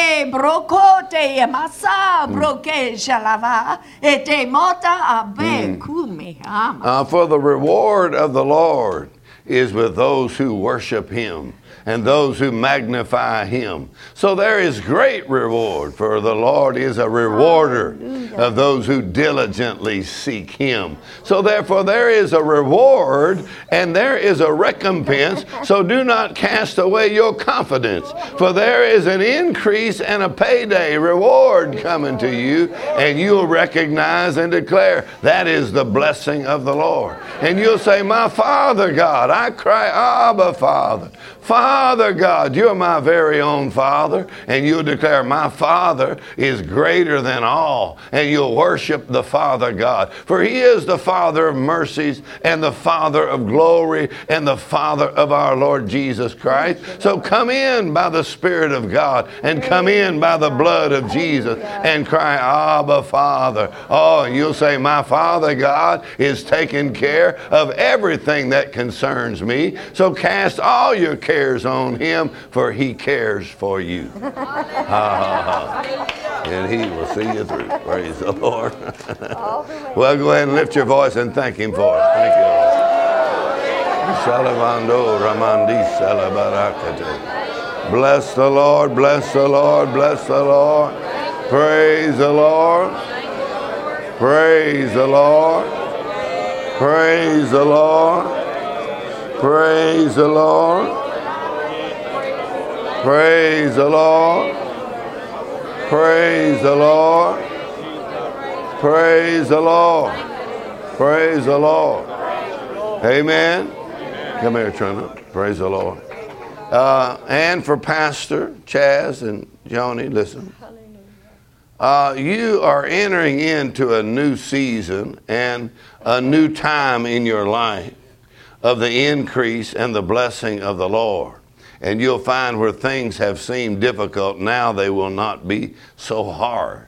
brokote masa broke shalava ete mota abe kume.
For the reward of the Lord is with those who worship him and those who magnify him. So there is great reward, for the Lord is a rewarder of those who diligently seek him. So therefore there is a reward and there is a recompense. So do not cast away your confidence, for there is an increase and a payday reward coming to you, and you'll recognize and declare that is the blessing of the Lord. And you'll say, my Father God, I cry, Abba, Father. Father God, you're my very own Father. And you'll declare, my Father is greater than all. And you'll worship the Father God. For he is the Father of mercies and the Father of glory and the Father of our Lord Jesus Christ. So come in by the Spirit of God and come in by the blood of Jesus and cry, Abba, Father. Oh, and you'll say, my Father God is taking care of everything that concerns me. So cast all your cares on him, for he cares for you. Ha ha ha. And he will see you through. Praise the Lord. Well, go ahead and lift your voice and thank him for it. Thank you, Lord. Bless the Lord, bless the Lord, bless the Lord. Praise the Lord. Praise the Lord. Praise the Lord. Praise the Lord. Praise the Lord. Praise the Lord. Praise the Lord. Praise the Lord. Amen. Come here, Trina. Praise the Lord. And for Pastor Chaz and Joni, listen. You are entering into a new season and a new time in your life of the increase and the blessing of the Lord. And you'll find where things have seemed difficult, now they will not be so hard.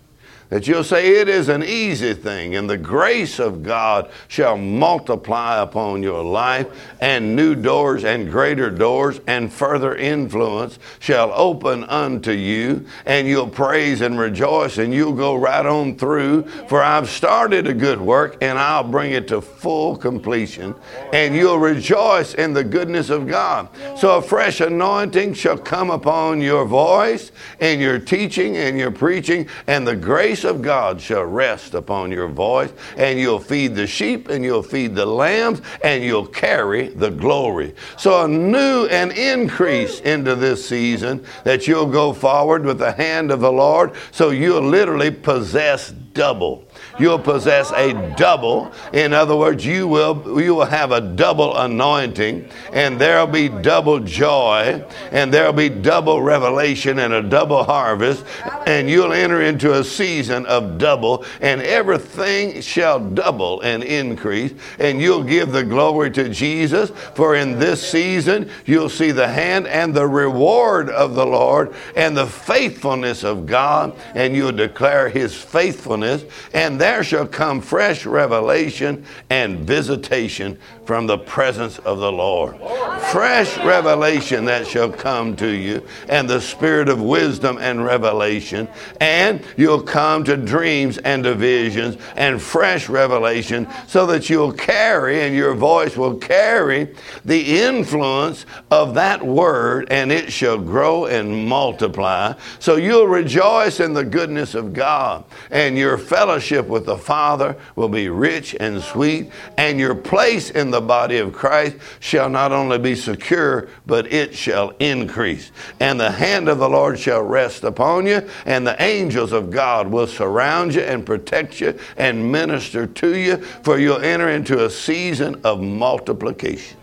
That you'll say it is an easy thing, and the grace of God shall multiply upon your life, and new doors and greater doors and further influence shall open unto you, and you'll praise and rejoice, and you'll go right on through. For I've started a good work, and I'll bring it to full completion, and you'll rejoice in the goodness of God. So a fresh anointing shall come upon your voice and your teaching and your preaching, and the grace of God shall rest upon your voice, and you'll feed the sheep and you'll feed the lambs, and you'll carry the glory. So a new and increase into this season, that you'll go forward with the hand of the Lord, so you'll literally possess double. You'll possess a double. In other words, you will have a double anointing, and there'll be double joy, and there'll be double revelation and a double harvest, and you'll enter into a season of double, and everything shall double and increase, and you'll give the glory to Jesus. For in this season you'll see the hand and the reward of the Lord and the faithfulness of God, and you'll declare his faithfulness, and there shall come fresh revelation and visitation from the presence of the Lord. Fresh revelation that shall come to you, and the spirit of wisdom and revelation, and you'll come to dreams and to visions and fresh revelation, so that you'll carry, and your voice will carry the influence of that word, and it shall grow and multiply. So you'll rejoice in the goodness of God, and your fellowship with the Father will be rich and sweet, and your place in the body of Christ shall not only be secure, but it shall increase. And the hand of the Lord shall rest upon you, and the angels of God will surround you and protect you and minister to you, for you'll enter into a season of multiplication.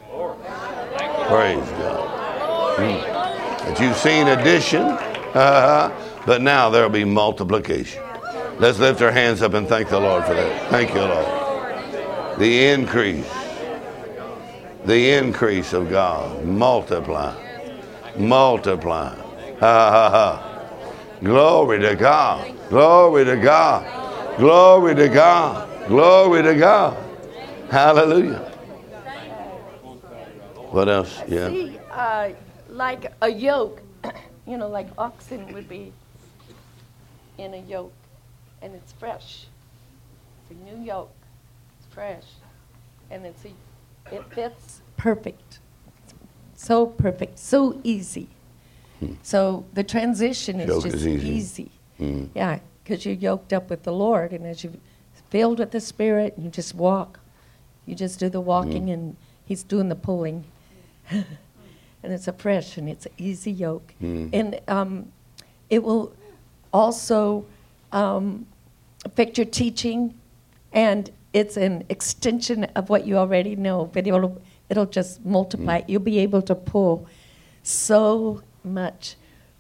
Praise God. That you've seen addition, but now there'll be multiplication. Let's lift our hands up and thank the Lord for that. Thank you, Lord. The increase of God. Multiply. Multiply. Ha ha ha. Glory to God. Glory to God. Glory to God. Glory to God. Hallelujah. What else? Yeah.
See, like a yoke, like oxen would be in a yoke, and it's fresh. It's a new yoke. It's fresh, and it fits perfect. So perfect, so easy. So the transition is just easy. Yeah, because you're yoked up with the Lord, and as you're filled with the Spirit, you just walk. You just do the walking, and He's doing the pulling. And it's a fresh and it's an easy yoke. And it will also affect your teaching, and it's an extension of what you already know, but it'll just multiply. You'll be able to pull so much.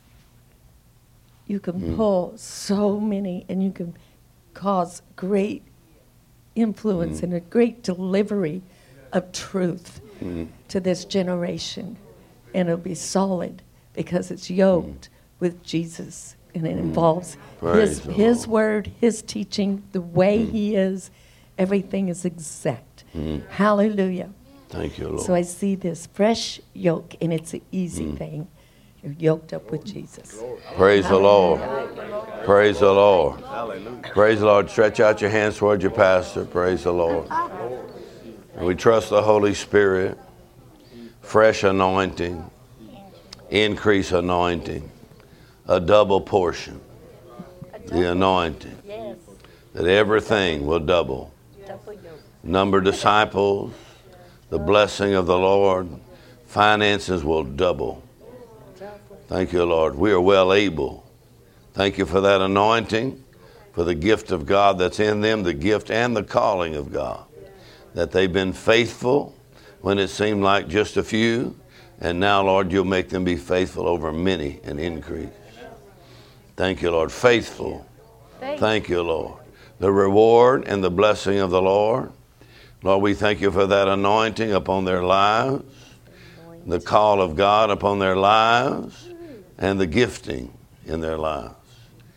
You can pull so many, and you can cause great influence and a great delivery of truth to this generation. And it'll be solid because it's yoked with Jesus, and it involves his word, his teaching, the way he is. Everything is exact. Hallelujah.
Thank you, Lord.
So I see this fresh yoke, and it's an easy thing. You're yoked up with Jesus.
Praise the Lord. Praise the Lord. Praise the Lord. Stretch out your hands toward your pastor. Praise the Lord. And we trust the Holy Spirit. Fresh anointing. Increase anointing. A double portion. The anointing. That everything will double. Number of disciples. The blessing of the Lord. Finances will double. Thank you, Lord. We are well able. Thank you for that anointing, for the gift of God that's in them, the gift and the calling of God. That they've been faithful when it seemed like just a few. And now, Lord, you'll make them be faithful over many and increase. Thank you, Lord. Faithful. Thank you, Lord. The reward and the blessing of the Lord. Lord, we thank you for that anointing upon their lives, the call of God upon their lives, and the gifting in their lives.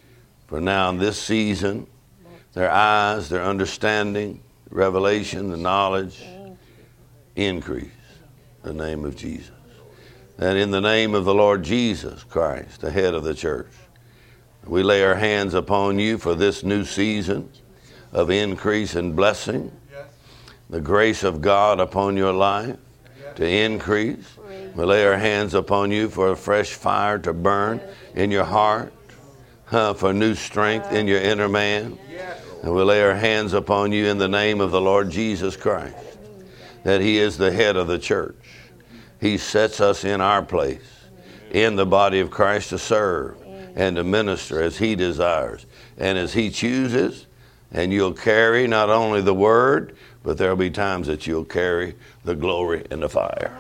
For now in this season, their eyes, their understanding, revelation, the knowledge, increase. In the name of Jesus. And in the name of the Lord Jesus Christ, the head of the church, we lay our hands upon you for this new season of increase and blessing. The grace of God upon your life to increase. We lay our hands upon you for a fresh fire to burn in your heart, for new strength in your inner man. And we lay our hands upon you in the name of the Lord Jesus Christ, that He is the head of the church. He sets us in our place in the body of Christ to serve and to minister as He desires and as He chooses. And you'll carry not only the word, but there'll be times that you'll carry the glory and the fire.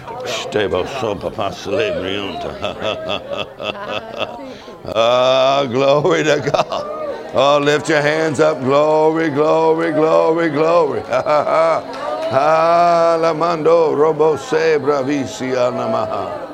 Glory to God. Oh, lift your hands up. Glory, glory, glory, glory. Lamando robo se bravisi anamaha.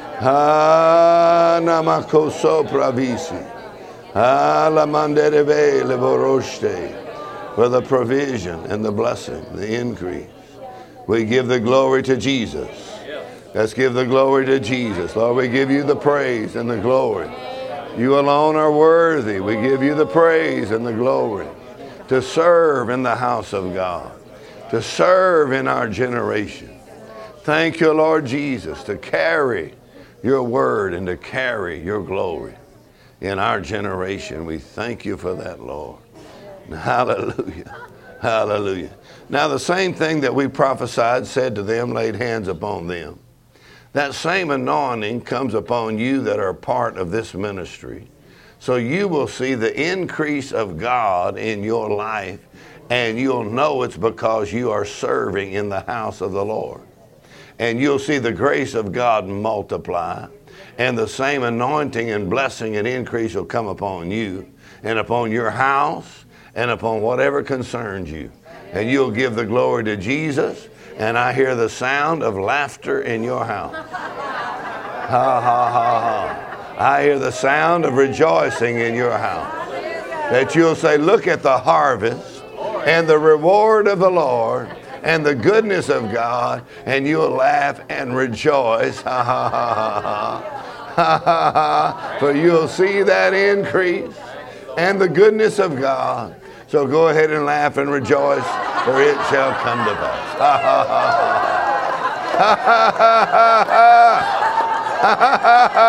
Namakoso bravisi. Lamandereve leboroshte. For the provision and the blessing, the increase. We give the glory to Jesus. Let's give the glory to Jesus. Lord, we give you the praise and the glory. You alone are worthy. We give you the praise and the glory to serve in the house of God, to serve in our generation. Thank you, Lord Jesus, to carry your word and to carry your glory in our generation. We thank you for that, Lord. Hallelujah. Hallelujah. Now the same thing that we prophesied, said to them, laid hands upon them. That same anointing comes upon you that are part of this ministry. So you will see the increase of God in your life, and you'll know it's because you are serving in the house of the Lord. And you'll see the grace of God multiply, and the same anointing and blessing and increase will come upon you and upon your house and upon whatever concerns you. And you'll give the glory to Jesus, and I hear the sound of laughter in your house. Ha, ha, ha, ha. I hear the sound of rejoicing in your house. That you'll say, look at the harvest and the reward of the Lord and the goodness of God, and you'll laugh and rejoice. Ha, ha, ha, ha, ha. Ha, ha, ha. For you'll see that increase and the goodness of God. So go ahead and laugh and rejoice, for it shall come to pass. Ha, ha, ha, ha. Ha, ha, ha, ha, ha. Ha, ha, ha, ha.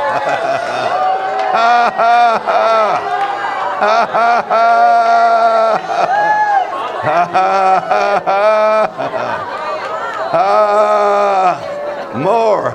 Ha, ha, ha. Ha, ha, ha. More,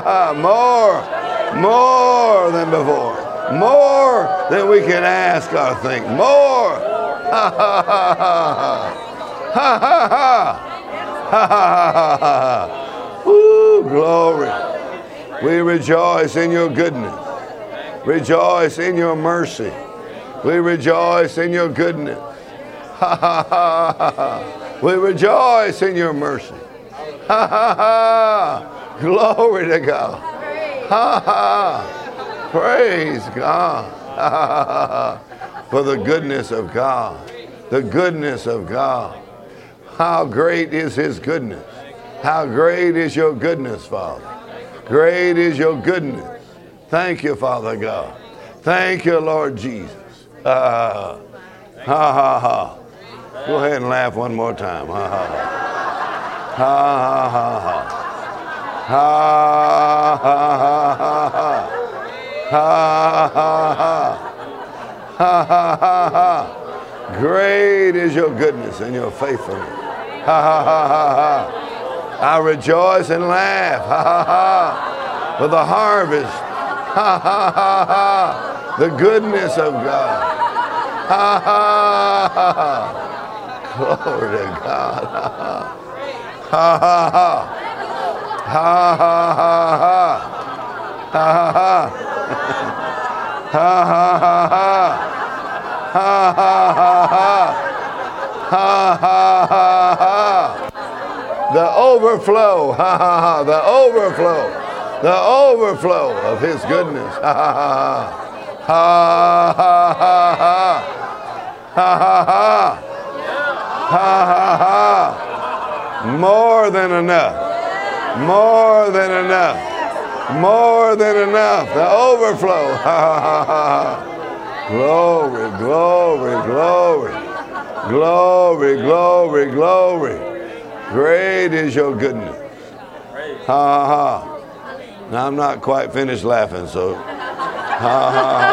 more than before. More than we can ask or think. More. Ha ha ha ha. Ha ha ha. Ha ha ha ha. Woo, glory. We rejoice in your goodness. Rejoice in your mercy. We rejoice in your goodness. Ha ha ha ha. We rejoice in your mercy. Ha ha ha. Glory to God. Ha ha. Praise God. Ha ha ha. For the goodness of God. The goodness of God. How great is His goodness. How great is your goodness, Father. Great is your goodness. Thank you, Father God. Thank you, Lord Jesus. Ha ha ha. Go ahead and laugh one more time. Ha ha ha. Ha ha ha ha. Ha ha ha ha. Ha ha ha. Ha ha ha ha. Great is your goodness and your faithfulness. Ha ha ha ha ha. I rejoice and laugh. Ha ha ha. For the harvest. Ha ha ha ha. The goodness of God. Ha ha ha. Glory to God. Ha ha ha. Ha ha ha ha. Ha ha ha. Ha ha ha ha. Ha ha ha ha. Ha ha ha ha. The overflow. Ha ha ha. The overflow. The overflow of His goodness. Ha ha ha. Ha ha ha. Ha ha ha. Ha ha ha. More than enough. More than enough. More than enough. The overflow. Ha ha ha ha. Glory, glory, glory. Glory, glory, glory. Great is your goodness. Ha ha ha. Now I'm not quite finished laughing, so ha ha ha.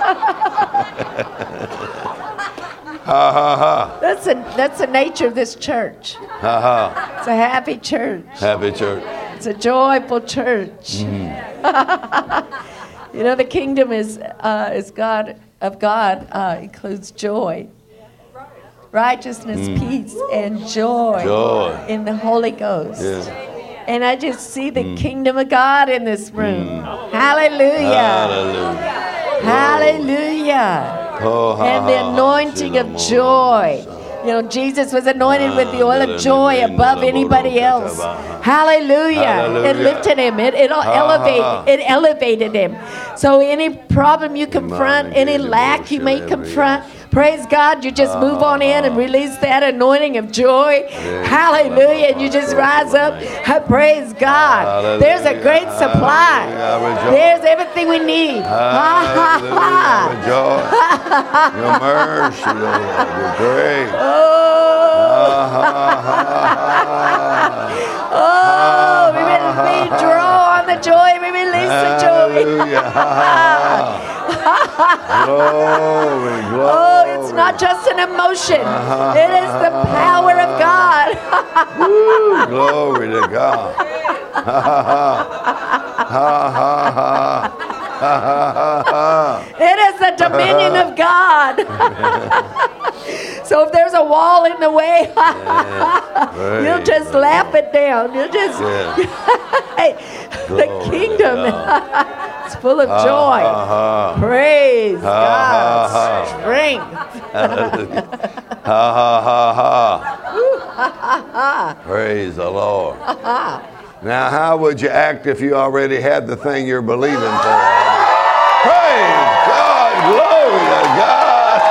Ha ha ha.
That's the nature of this church.
Ha ha.
It's a happy church.
Happy church.
It's a joyful church. You know, the kingdom is God of God includes joy, righteousness, peace, and joy in the Holy Ghost.
Yeah.
And I just see the kingdom of God in this room. Hallelujah.
Hallelujah.
Hallelujah.
Oh, ha,
And the
ha,
anointing of joy. You know, Jesus was anointed with the oil of joy above anybody else. Hallelujah.
Hallelujah.
It lifted him. It elevated him. So any problem you confront, any lack you may confront, praise God, you just move on in and release that anointing of joy. Hallelujah. And you just rise up. Praise God. There's a great supply. There's everything we need. Ha, ha, ha.
Your mercy, Lord, your grace.
Oh, we draw on the joy. We release the joy.
Glory, glory.
Oh, it's not just an emotion. It is the power of God.
Woo, glory to God. Ha ha ha. Ha.
It is the dominion of God. So if there's a wall in the way, you'll just laugh it down. You'll just, hey, the kingdom is full of joy. Praise God. Strength.
Ha ha. Praise the Lord. Now, how would you act if you already had the thing you're believing for? Praise God. Glory to God.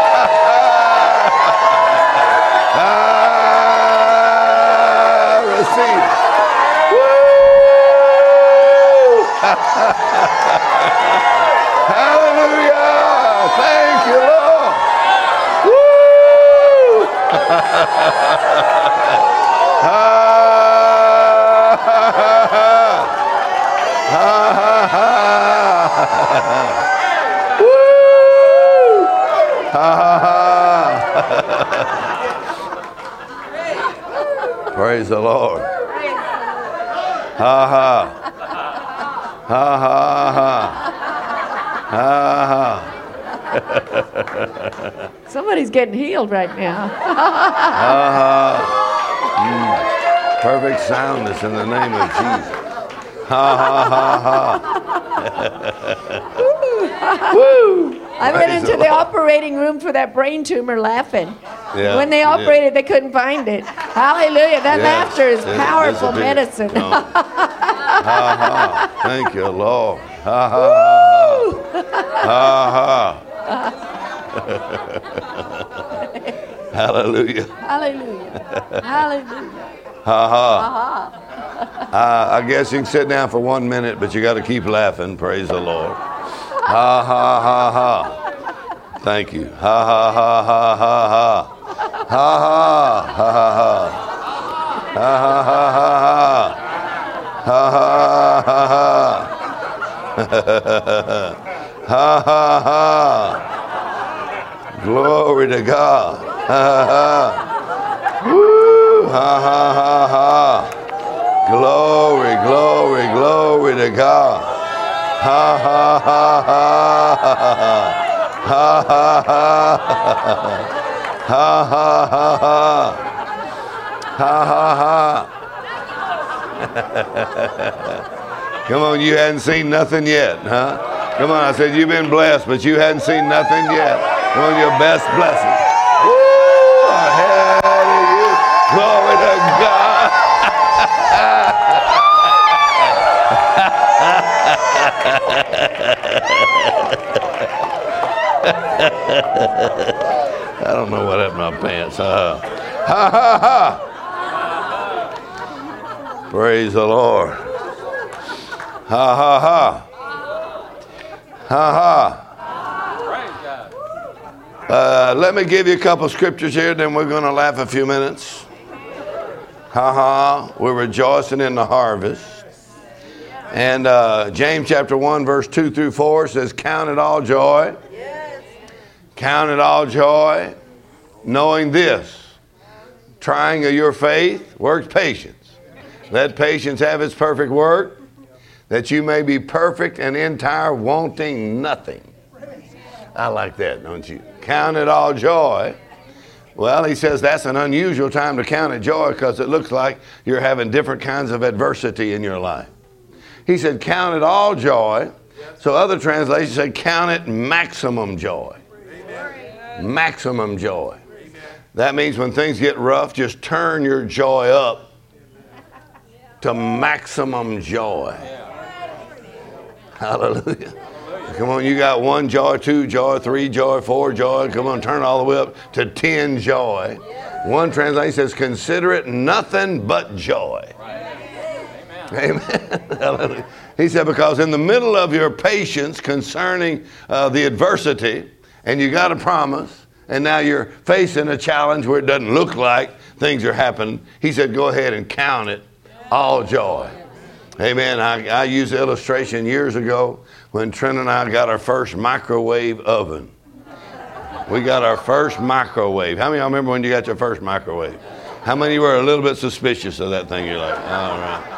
Receive. Woo! Hallelujah. Thank you, Lord. Woo! Praise the Lord. Ha ha. Ha ha ha. Ha ha.
Somebody's getting healed right now.
Perfect soundness in the name of Jesus. Ha ha ha ha. Woo!
I went into the operating room for that brain tumor laughing.
Yeah,
When they operated, they couldn't find it. Hallelujah. That laughter is powerful medicine.
Ha ha. Thank you, Lord. Ha ha ha. Ha ha. Hallelujah.
Hallelujah. Hallelujah.
Ha ha. I guess you can sit down for 1 minute, but you got to keep laughing. Praise the Lord. Ha ha ha ha. Thank you. Ha ha ha ha ha ha. Ha ha ha ha ha. Ha ha ha ha ha. Ha ha ha ha. Ha ha ha. Glory to God. Ha ha. Woo. Ha ha ha ha. Glory, glory, glory to God. Ha ha ha ha. Ha ha ha. Ha ha ha ha. Ha ha ha. Come on, you hadn't seen nothing yet, huh? Come on, I said you've been blessed, but you hadn't seen nothing yet. Come on, your best blessing. Woo! Ahead of you. Glory to God. I don't know what happened to my pants. Ha ha ha. Praise the Lord. Ha ha ha. Ha ha. Let me give you a couple scriptures here, then we're going to laugh a few minutes. Ha ha. We're rejoicing in the harvest. And James chapter 1, verse 2 through 4 says, count it all joy. Count it all joy, knowing this, trying of your faith works patience. Let patience have its perfect work, that you may be perfect and entire, wanting nothing. I like that, don't you? Count it all joy. Well, he says that's an unusual time to count it joy because it looks like you're having different kinds of adversity in your life. He said, count it all joy. So other translations say, count it maximum joy. Maximum joy. That means when things get rough, just turn your joy up to maximum joy. Hallelujah. Come on, you got 1 joy, 2 joy, 3 joy, 4 joy. Come on, turn all the way up to 10 joy. One translation says, consider it nothing but joy. Amen. Hallelujah. He said, because in the middle of your patience concerning the adversity, and you got a promise, and now you're facing a challenge where it doesn't look like things are happening, he said, go ahead and count it all joy. Amen. I used the illustration years ago when Trent and I got our first microwave oven. We got our first microwave. How many of y'all remember when you got your first microwave? How many of you were a little bit suspicious of that thing? You're like, all right.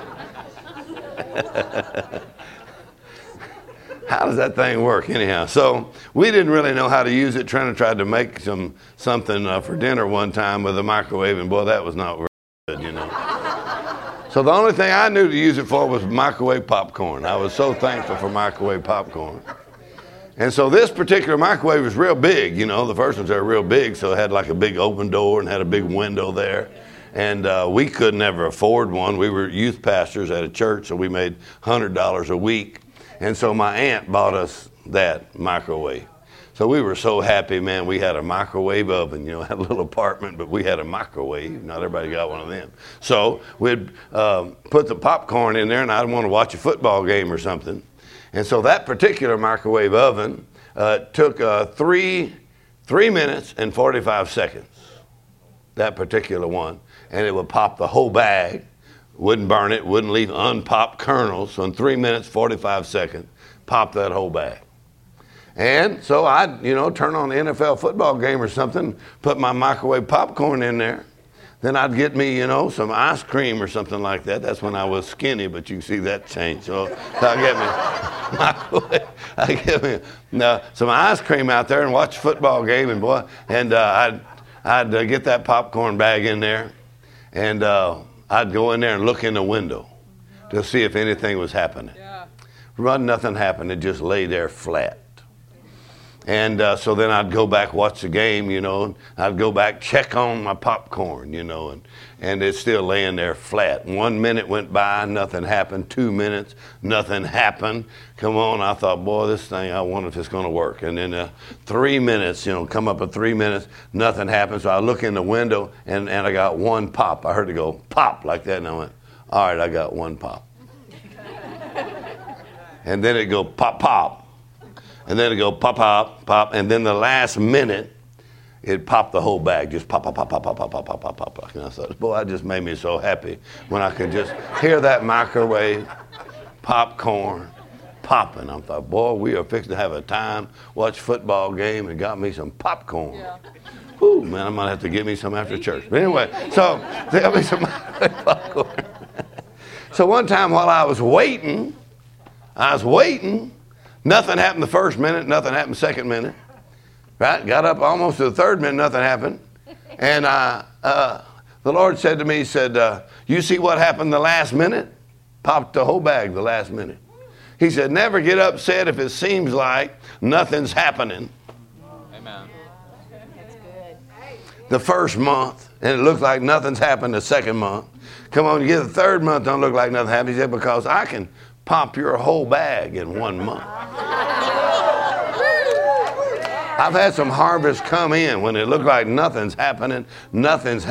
How does that thing work anyhow? So we didn't really know how to use it. Trent tried to make something for dinner one time with a microwave, and boy, that was not very good, you know. So the only thing I knew to use it for was microwave popcorn. I was so thankful for microwave popcorn. And so this particular microwave was real big, you know. The first ones are real big, so it had like a big open door and had a big window there. And we could never afford one. We were youth pastors at a church, so we made $100 a week. And so my aunt bought us that microwave. So we were so happy, man. We had a microwave oven, you know, had a little apartment, but we had a microwave. Not everybody got one of them. So we'd put the popcorn in there, and I'd want to watch a football game or something. And so that particular microwave oven took 3 minutes and 45 seconds, that particular one. And it would pop the whole bag, wouldn't burn it, wouldn't leave unpopped kernels. So in 3 minutes, 45 seconds, pop that whole bag. And so I'd, you know, turn on the NFL football game or something, put my microwave popcorn in there. Then I'd get me, you know, some ice cream or something like that. That's when I was skinny, but you can see that change. So I'd get me some ice cream out there and watch a football game, and boy, and I'd get that popcorn bag in there, and I'd go in there and look in the window to see if anything was happening. Yeah. Nothing happened. It just lay there flat. And so then I'd go back, watch the game, you know, and I'd go back, check on my popcorn, you know, and it's still laying there flat. 1 minute went by, nothing happened. 2 minutes, nothing happened. Come on, I thought, boy, this thing, I wonder if it's going to work. And then 3 minutes, you know, come up at 3 minutes, nothing happened. So I look in the window, and I got one pop. I heard it go pop like that, and I went, all right, I got one pop. And then it'd go pop, pop. And then it'd go pop, pop, pop. And then the last minute, it popped the whole bag. Just pop, pop, pop, pop, pop, pop, pop, pop, pop, pop. And I thought, boy, that just made me so happy when I could just hear that microwave popcorn popping. I thought, boy, we are fixing to have a time, watch football game, and got me some popcorn. Yeah. Whew, man, I might have to get me some after church. But anyway, so they got me some popcorn. So one time while I was waiting, nothing happened the first minute, nothing happened the second minute. Right? Got up almost to the third minute, nothing happened. And the Lord said to me, he said, you see what happened the last minute? Popped the whole bag the last minute. He said, never get upset if it seems like nothing's happening.
Amen.
That's good.
The first month, and it looks like nothing's happened the second month. Come on, you get the third month, don't look like nothing happened. He said, because I can pop your whole bag in 1 month. I've had some harvests come in when it looked like nothing's happening, and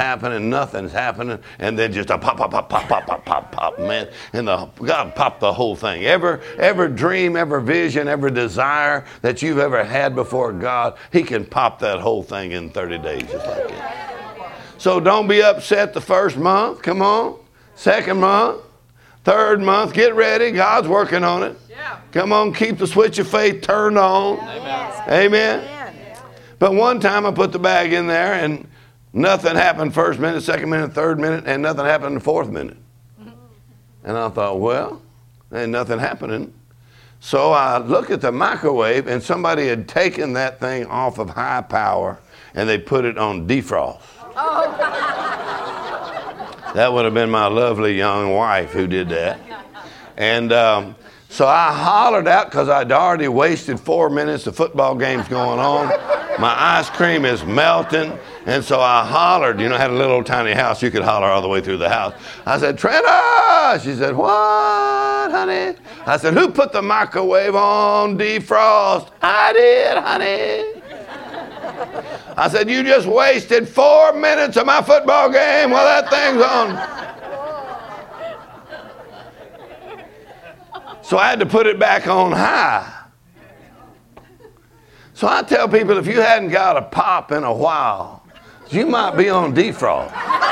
then just a pop, man. And God popped the whole thing. Every dream, every vision, every desire that you've ever had before God, He can pop that whole thing in 30 days just like that. So don't be upset the first month. Come on. Second month. Third month. Get ready. God's working on it. Yeah. Come on. Keep the switch of faith turned on. Amen. Amen. But one time I put the bag in there and nothing happened first minute, second minute, third minute, and nothing happened in the fourth minute. And I thought, well, ain't nothing happening. So I looked at the microwave and somebody had taken that thing off of high power and they put it on defrost. Oh. That would have been my lovely young wife who did that. And so I hollered out because I'd already wasted 4 minutes. The football game's going on. My ice cream is melting. And so I hollered. You know, I had a little tiny house. You could holler all the way through the house. I said, Trenta! She said, what, honey? I said, who put the microwave on defrost? I did, honey. I said, you just wasted 4 minutes of my football game while that thing's on. So I had to put it back on high. So I tell people, if you hadn't got a pop in a while, you might be on defrost.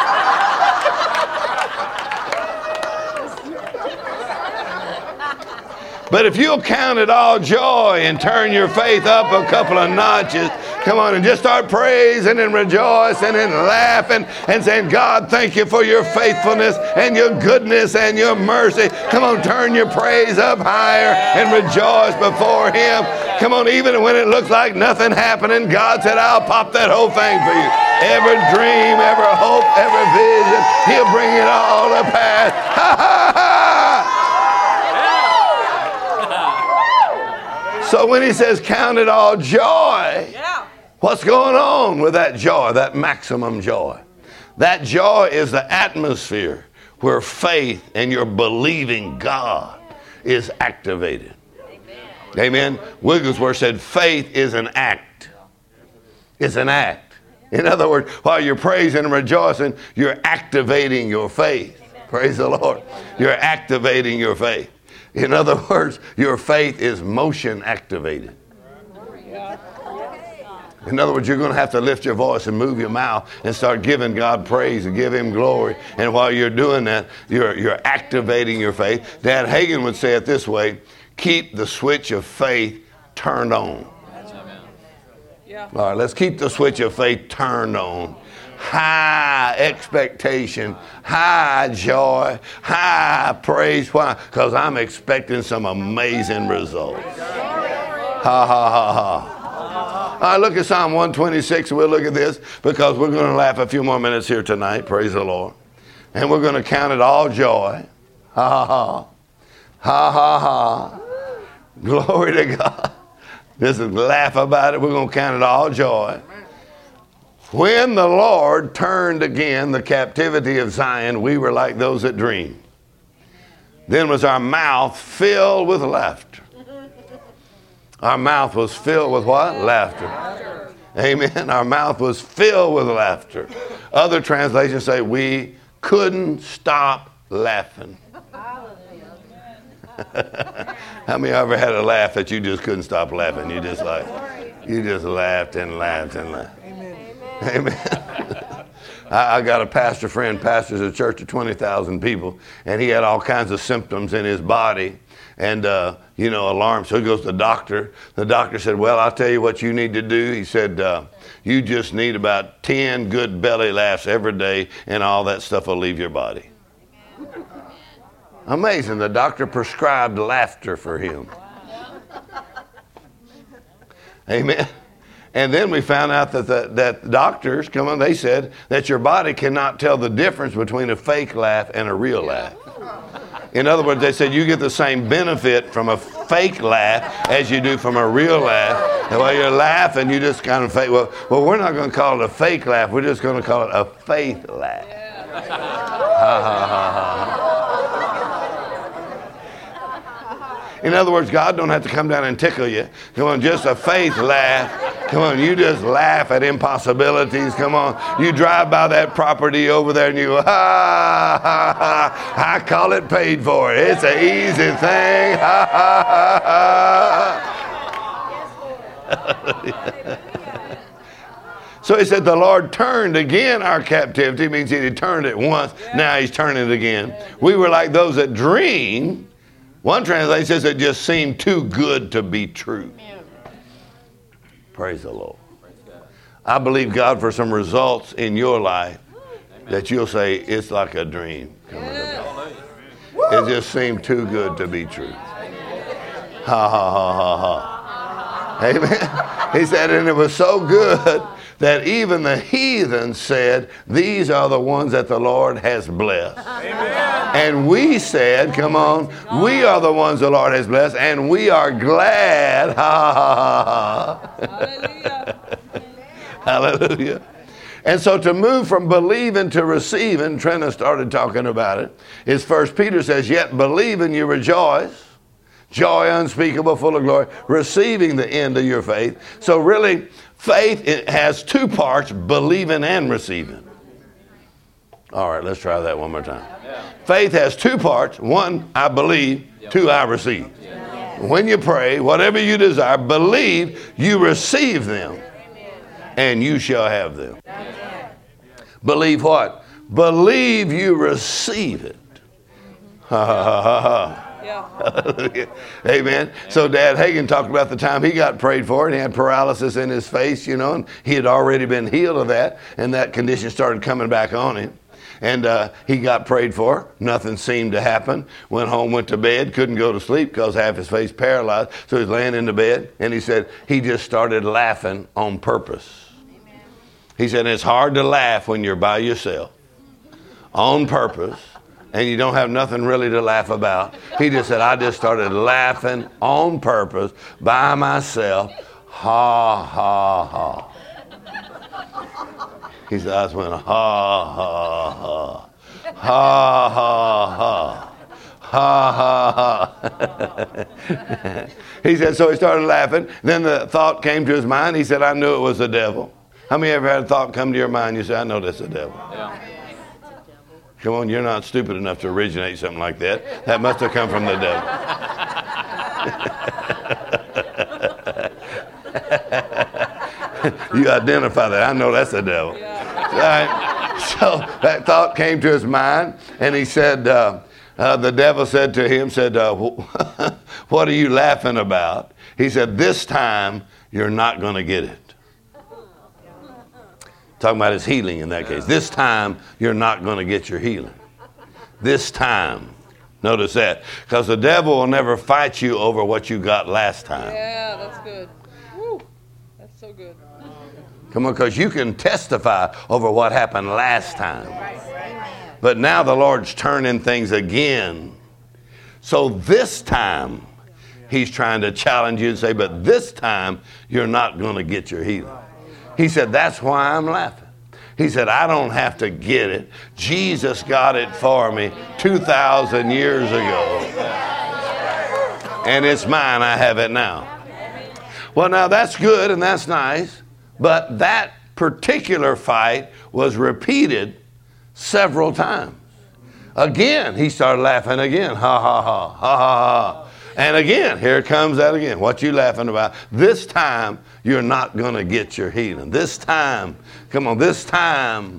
But if you'll count it all joy and turn your faith up a couple of notches, come on, and just start praising and rejoicing and laughing and saying, God, thank you for your faithfulness and your goodness and your mercy. Come on, turn your praise up higher and rejoice before Him. Come on, even when it looks like nothing happening, God said, I'll pop that whole thing for you. Every dream, every hope, every vision, He'll bring it all to pass. Ha, ha, ha! So when He says, count it all joy, what's going on with that joy, that maximum joy? That joy is the atmosphere where faith and your believing God is activated. Amen. Wigglesworth said, faith is an act. It's an act. In other words, while you're praising and rejoicing, you're activating your faith. Praise the Lord. You're activating your faith. In other words, your faith is motion activated. In other words, you're going to have to lift your voice and move your mouth and start giving God praise and give Him glory. And while you're doing that, you're activating your faith. Dad Hagin would say it this way, keep the switch of faith turned on. All right, let's keep the switch of faith turned on. High expectation, high joy, high praise. Why? Because I'm expecting some amazing results. Ha, ha, ha, ha. All right, look at Psalm 126. We'll look at this because we're going to laugh a few more minutes here tonight. Praise the Lord. And we're going to count it all joy. Ha, ha, ha. Ha, ha, ha. Glory to God. Just laugh about it. We're going to count it all joy. When the Lord turned again the captivity of Zion, we were like those that dream. Then was our mouth filled with laughter. Our mouth was filled with what? Laughter. Amen. Our mouth was filled with laughter. Other translations say we couldn't stop laughing. How many of you ever had a laugh that you just couldn't stop laughing? You just laughed and laughed and laughed. Amen. I got a pastor friend, pastors a church of 20,000 people, and he had all kinds of symptoms in his body and, alarms. So he goes to the doctor. The doctor said, well, I'll tell you what you need to do. He said, you just need about 10 good belly laughs every day, and all that stuff will leave your body. Amazing. The doctor prescribed laughter for him. Amen. And then we found out that doctors, they said that your body cannot tell the difference between a fake laugh and a real laugh. In other words, they said you get the same benefit from a fake laugh as you do from a real laugh. And while you're laughing, you just kind of fake. Well, we're not going to call it a fake laugh. We're just going to call it a faith laugh. Ha, ha, ha, ha. In other words, God don't have to come down and tickle you. Come on, just a faith laugh. Come on, you just laugh at impossibilities. Come on, you drive by that property over there and you go, ha, ha, ha. I call it paid for. It's an easy thing. Ha, ha, ha. So he said the Lord turned again our captivity. Means he turned it once. Now he's turning it again. We were like those that dream. One translation says it just seemed too good to be true. Praise the Lord. I believe God for some results in your life that you'll say it's like a dream coming about. It just seemed too good to be true. Ha ha ha ha ha. Amen. He said, and it was so good that even the heathen said, these are the ones that the Lord has blessed. Amen. And we said, come on, we are the ones the Lord has blessed, and we are glad. Ha ha ha ha. Hallelujah. Hallelujah. And so to move from believing to receiving, Trina started talking about it, is 1 Peter says, yet believing you rejoice. Joy unspeakable, full of glory, receiving the end of your faith. So really, faith, it has two parts, believing and receiving. All right, let's try that one more time. Faith has two parts. One, I believe. Two, I receive. When you pray, whatever you desire, believe you receive them, and you shall have them. Believe what? Believe you receive it. Ha ha ha ha ha. Yeah. Amen. So Dad Hagin talked about the time he got prayed for and he had paralysis in his face, you know, and he had already been healed of that, and that condition started coming back on him. And he got prayed for. Nothing seemed to happen. Went home, went to bed, couldn't go to sleep because half his face paralyzed. So he's laying in the bed, and he said he just started laughing on purpose. Amen. He said it's hard to laugh when you're by yourself on purpose. And you don't have nothing really to laugh about. He just said, I just started laughing on purpose by myself. Ha, ha, ha. He said, I just went, ha, ha, ha. Ha, ha, ha. Ha, ha, ha. He said, so he started laughing. Then the thought came to his mind. He said, I knew it was the devil. How many ever had a thought come to your mind? You say, I know that's the devil. Yeah. Come on, you're not stupid enough to originate something like that. That must have come from the devil. You identify that. I know that's the devil. All right. So that thought came to his mind, and he said, the devil said to him, what are you laughing about? He said, this time you're not going to get it. Talking about his healing in that case. This time, you're not going to get your healing. This time. Notice that. Because the devil will never fight you over what you got last time.
Yeah, that's good. Woo, that's so good.
Come on, because you can testify over what happened last time. But now the Lord's turning things again. So this time, he's trying to challenge you and say, but this time, you're not going to get your healing. He said, that's why I'm laughing. He said, I don't have to get it. Jesus got it for me 2,000 years ago. And it's mine. I have it now. Well, now that's good and that's nice. But that particular fight was repeated several times. Again, he started laughing again. Ha, ha, ha, ha, ha, ha. And again, here comes that again. What you laughing about? This time, you're not going to get your healing. This time, come on, this time.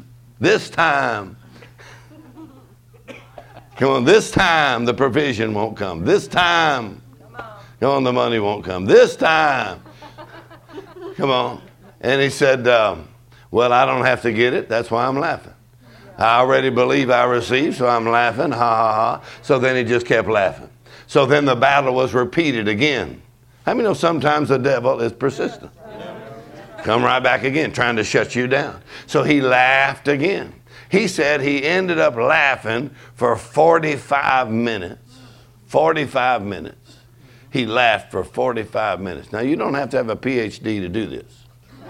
Come on, this time the provision won't come. This time, come on, the money won't come. This time, come on. And he said, well, I don't have to get it. That's why I'm laughing. I already believe I received, so I'm laughing. Ha, ha, ha. So then he just kept laughing. So then the battle was repeated again. How many know sometimes the devil is persistent? Come right back again, trying to shut you down. So he laughed again. He said he ended up laughing for 45 minutes. 45 minutes. He laughed for 45 minutes. Now, you don't have to have a PhD to do this.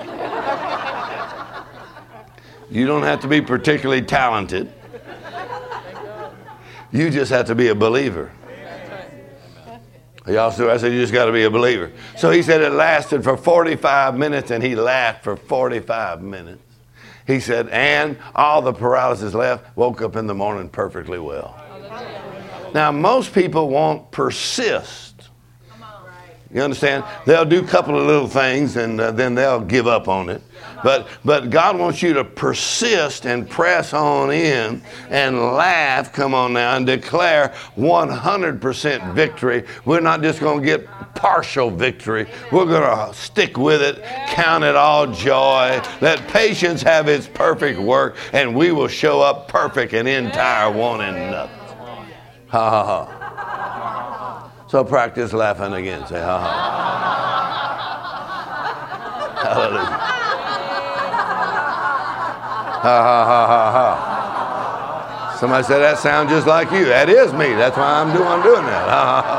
You don't have to be particularly talented. You just have to be a believer. Y'all still? I said, you just got to be a believer. So he said it lasted for 45 minutes, and he laughed for 45 minutes. He said, and all the paralysis left, woke up in the morning perfectly well. Now, most people won't persist. You understand? They'll do a couple of little things, and then they'll give up on it. But God wants you to persist and press on in and laugh, come on now, and declare 100% victory. We're not just going to get partial victory. We're going to stick with it, count it all joy. Let patience have its perfect work, and we will show up perfect and entire, wanting nothing. Ha ha ha. So practice laughing again. Say ha ha. Hallelujah. Ha ha ha ha ha. Somebody said that sounds just like you. That is me. That's why I'm doing that. Ha ha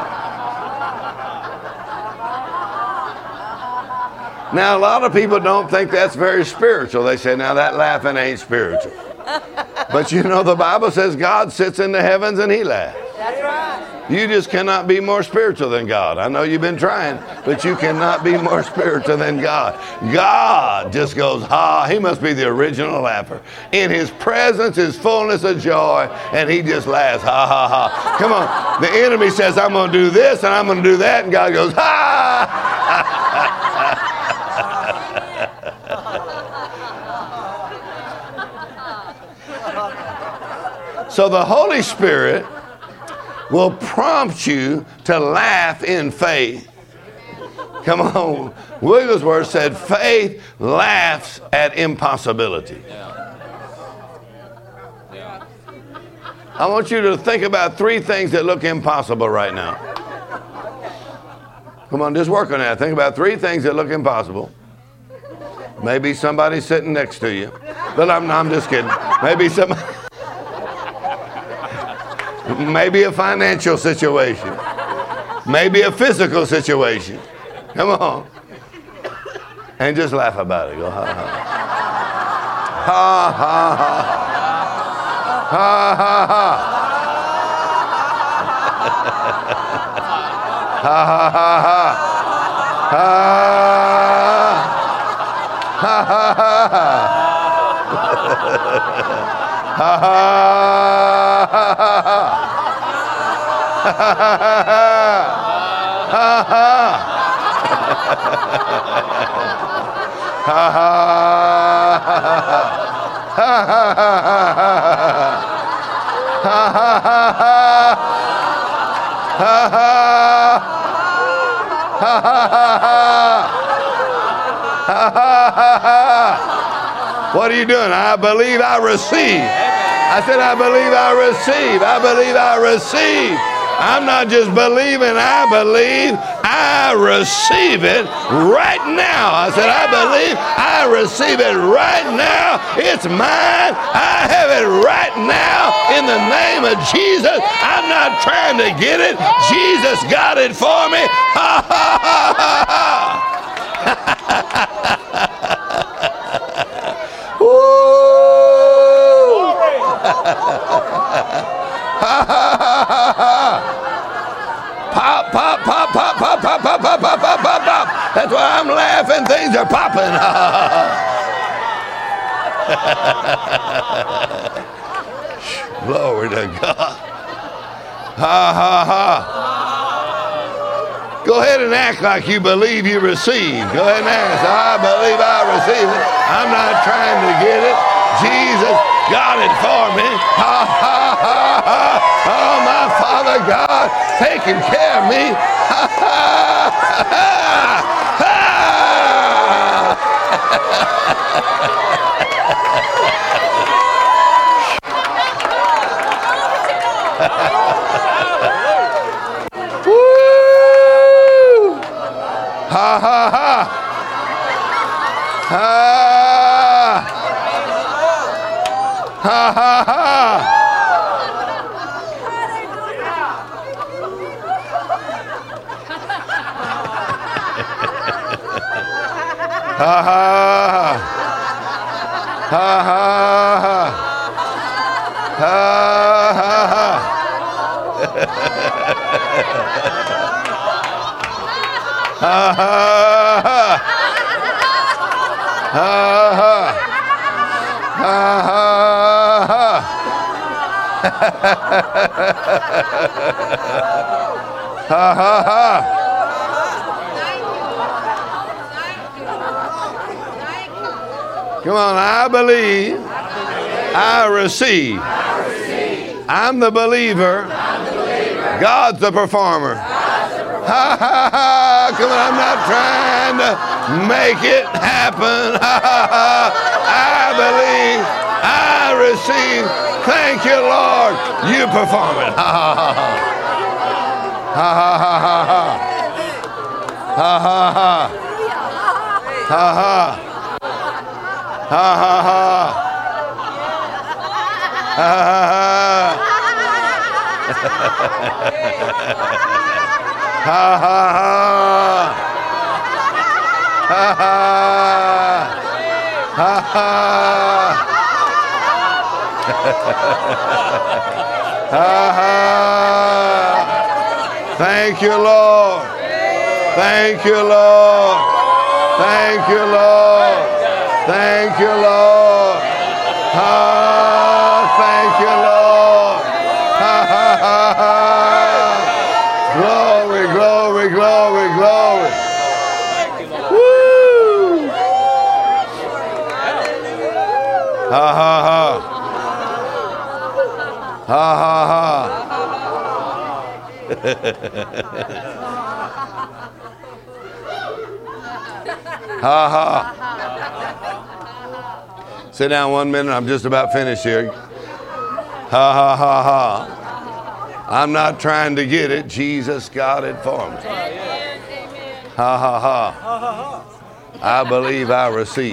ha. Now a lot of people don't think that's very spiritual. They say, now that laughing ain't spiritual. But you know the Bible says God sits in the heavens and he laughs.
That's right.
You just cannot be more spiritual than God. I know you've been trying, but you cannot be more spiritual than God. God just goes, ha, he must be the original laugher. In his presence is fullness of joy, and he just laughs, ha, ha, ha. Come on. The enemy says, I'm going to do this, and I'm going to do that, and God goes, ha. So the Holy Spirit will prompt you to laugh in faith. Come on. Wigglesworth said faith laughs at impossibility. I want you to think about 3 things that look impossible right now. Come on, just work on that. Think about 3 things that look impossible. Maybe somebody sitting next to you. But I'm just kidding. Maybe somebody... Maybe a financial situation. Maybe a physical situation. Come on. And just laugh about it. Go, ha, ha. Ha, ha, ha. Ha, ha, ha. Ha, ha, ha, ha. Ha, ha, ha, ha. Ha, ha, ha, ha. Ha ha ha What are you doing? I believe I receive. I said, I believe I receive. I believe I receive. I'm not just believing, I believe I receive it right now. I said, I believe I receive it right now. It's mine. I have it right now in the name of Jesus. I'm not trying to get it. Jesus got it for me. Ha ha ha ha ha. Woo! Ha ha ha ha. Pop, pop, pop, pop, pop, pop, pop, pop, pop, pop, pop, pop. That's why I'm laughing. Things are popping. Glory to God. Ha ha ha. Go ahead and act like you believe you receive. Go ahead and act. I believe I receive it. I'm not trying to get it. Jesus got it for me. Ha ha ha ha. Oh, my Father God taking care of me. Ha ha ha ha. Woo! Ha ha ha. Ha ha ha ha. Ha ha ha ha ha ha ha. Ha ha ha. Ha ha. Ha ha ha. Ha ha ha. Come on, I believe, I receive. I'm the believer. God's the performer. Ha ha ha. Come on, I'm not trying to make it happen. Ha ha ha. I believe, I receive. Thank you, Lord. You perform it. Ha ha ha ha. Ha ha ha ha ha. Ha ha ha. Ha ha. Ha ha ha. Ha ha ha. Ha ha ha. Ha ha. Ha ha. Ha ha. Thank you, Lord. Thank you, Lord. Thank you, Lord. Thank you, Lord. Ah, thank you, Lord. Ha ha ha ha. Glory, glory, glory, glory. Woo! Ha ha ha. Ha ha ha. Ha ha. Sit down 1 minute. I'm just about finished here. Ha ha ha ha. I'm not trying to get it. Jesus got it for me. Ha ha ha. I believe I receive.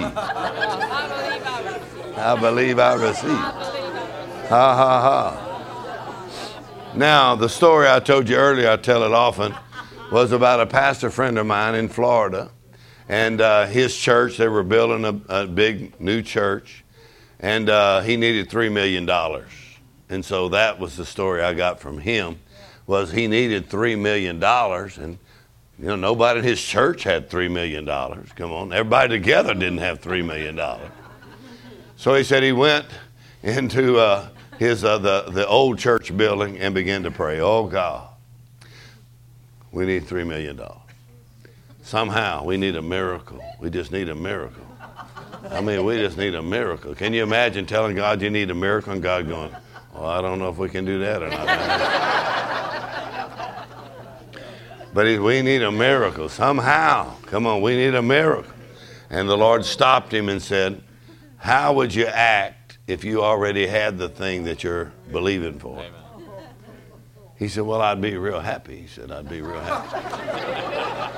I believe I receive. Ha ha ha. Now, the story I told you earlier, I tell it often, was about a pastor friend of mine in Florida. And his church, they were building a big new church. And he needed $3 million. And so that was the story I got from him, was he needed $3 million. And, you know, nobody in his church had $3 million. Come on. Everybody together didn't have $3 million. So he said he went into the old church building and began to pray, oh, God, we need $3 million. Somehow we need a miracle. We just need a miracle. I mean, we just need a miracle. Can you imagine telling God you need a miracle and God going, well, I don't know if we can do that or not. But we need a miracle somehow. Come on, we need a miracle. And the Lord stopped him and said, how would you act if you already had the thing that you're believing for? Amen. He said, well, I'd be real happy. He said, I'd be real happy.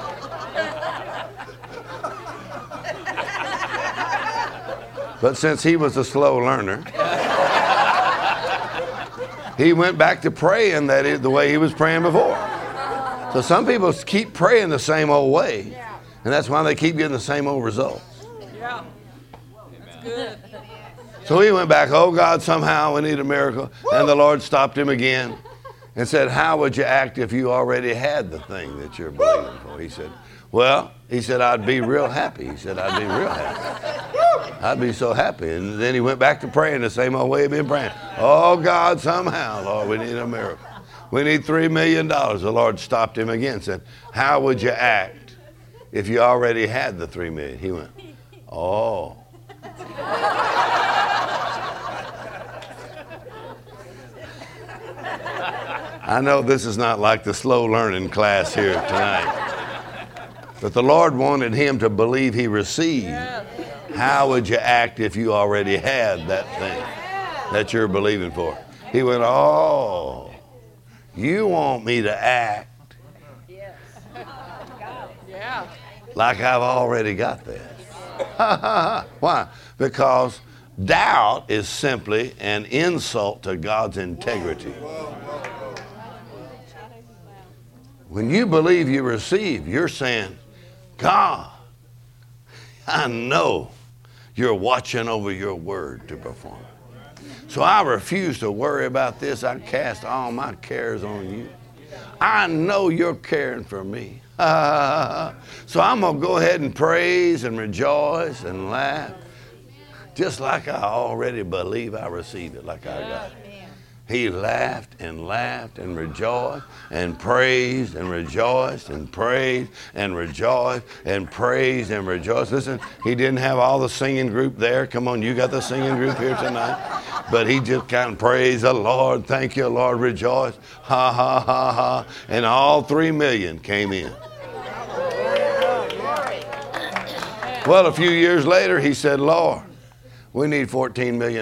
But since he was a slow learner, he went back to praying the way he was praying before. So some people keep praying the same old way, and that's why they keep getting the same old results.
Yeah, that's good.
So he went back, oh God, somehow we need a miracle. And the Lord stopped him again and said, how would you act if you already had the thing that you're believing for? He said, well, he said, I'd be real happy. He said, I'd be real happy. I'd be so happy. And then he went back to praying the same old way he'd been praying. Oh, God, somehow, Lord, we need a miracle. We need $3 million. The Lord stopped him again and said, how would you act if you already had the $3 million? He went, oh. I know this is not like the slow learning class here tonight. But the Lord wanted him to believe he received. How would you act if you already had that thing that you're believing for? He went, oh, you want me to act like I've already got that. Why? Because doubt is simply an insult to God's integrity. When you believe you receive, you're saying, God, I know you're watching over your word to perform it. So I refuse to worry about this. I cast all my cares on you. I know you're caring for me. So I'm going to go ahead and praise and rejoice and laugh, just like I already believe I received it, like I got it. He laughed and rejoiced and praised and rejoiced and praised and rejoiced and praised and rejoiced. Listen, he didn't have all the singing group there. Come on, you got the singing group here tonight. But he just kind of praised the Lord. Thank you, Lord. Rejoice. Ha, ha, ha, ha. And all 3 million came in. Well, a few years later, he said, Lord, we need $14 million.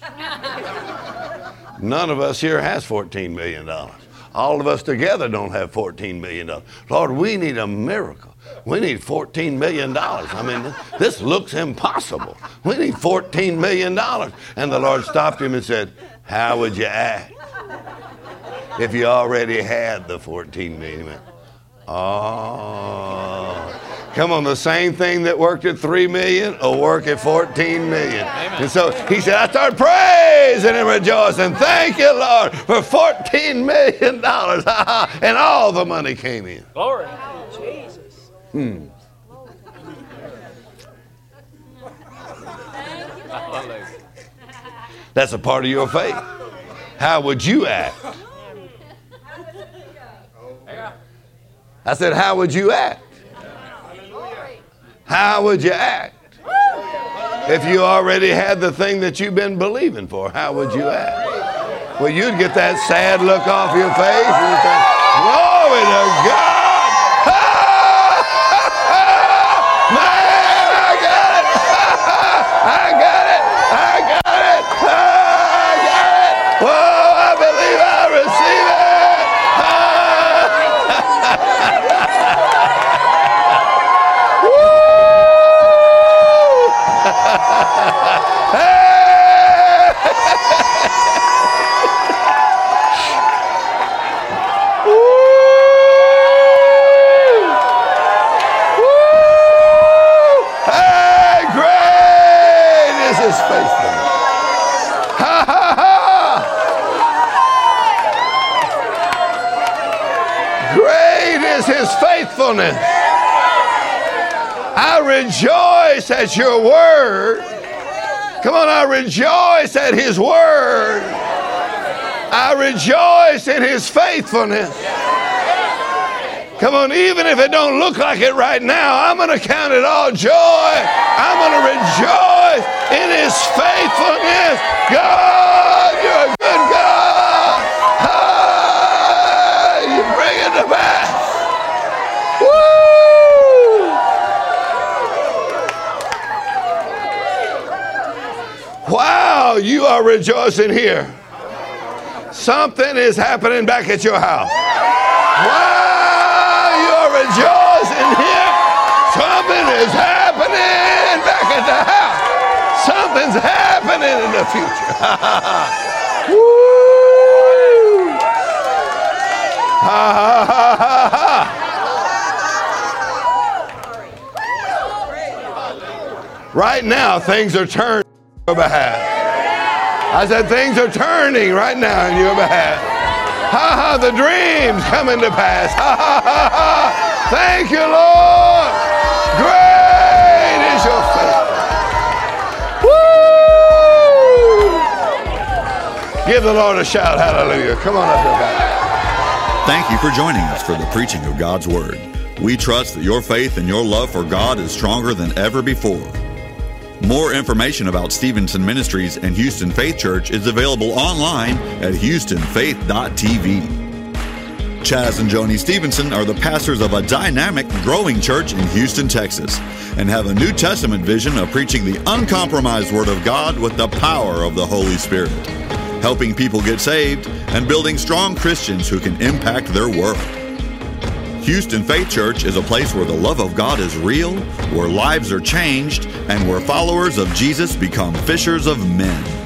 None of us here has $14 million. All of us together don't have $14 million. Lord, we need a miracle. We need $14 million. I mean, this looks impossible. We need $14 million. And the Lord stopped him and said, how would you act if you already had the $14 million? Oh. Come on, the same thing that worked at 3 million will work at 14 million. Amen. And so he said, I started praising and rejoicing. Thank you, Lord, for $14 million. And all the money came in.
Glory. Jesus.
That's a part of your faith. How would you act? I said, how would you act? How would you act if you already had the thing that you've been believing for? How would you act? Well, you'd get that sad look off your face and you'd say, glory to God. Man, I got it. I got it. I got it. I got it. Whoa, I believe I receive it. His faithfulness. I rejoice at your word. Come on, I rejoice at his word. I rejoice in his faithfulness. Come on, even if it don't look like it right now, I'm going to count it all joy. I'm going to rejoice in his faithfulness. God, you're a good God. You bring it to pass. Wow, you are rejoicing here. Something is happening back at your house. Wow, you are rejoicing here. Something is happening back at the house. Something's happening in the future. Woo! Ha ha ha ha ha. Right now, things are turning on your behalf. I said things are turning right now in your behalf. Ha ha, the dreams coming to pass. Ha ha ha ha. Thank you, Lord. Great is your faithfulness. Woo! Give the Lord a shout, hallelujah. Come on up here, guys.
Thank you for joining us for the preaching of God's Word. We trust that your faith and your love for God is stronger than ever before. More information about Stevenson Ministries and Houston Faith Church is available online at houstonfaith.tv. Chaz and Joni Stevenson are the pastors of a dynamic, growing church in Houston, Texas, and have a New Testament vision of preaching the uncompromised Word of God with the power of the Holy Spirit, helping people get saved and building strong Christians who can impact their world. Houston Faith Church is a place where the love of God is real, where lives are changed, and where followers of Jesus become fishers of men.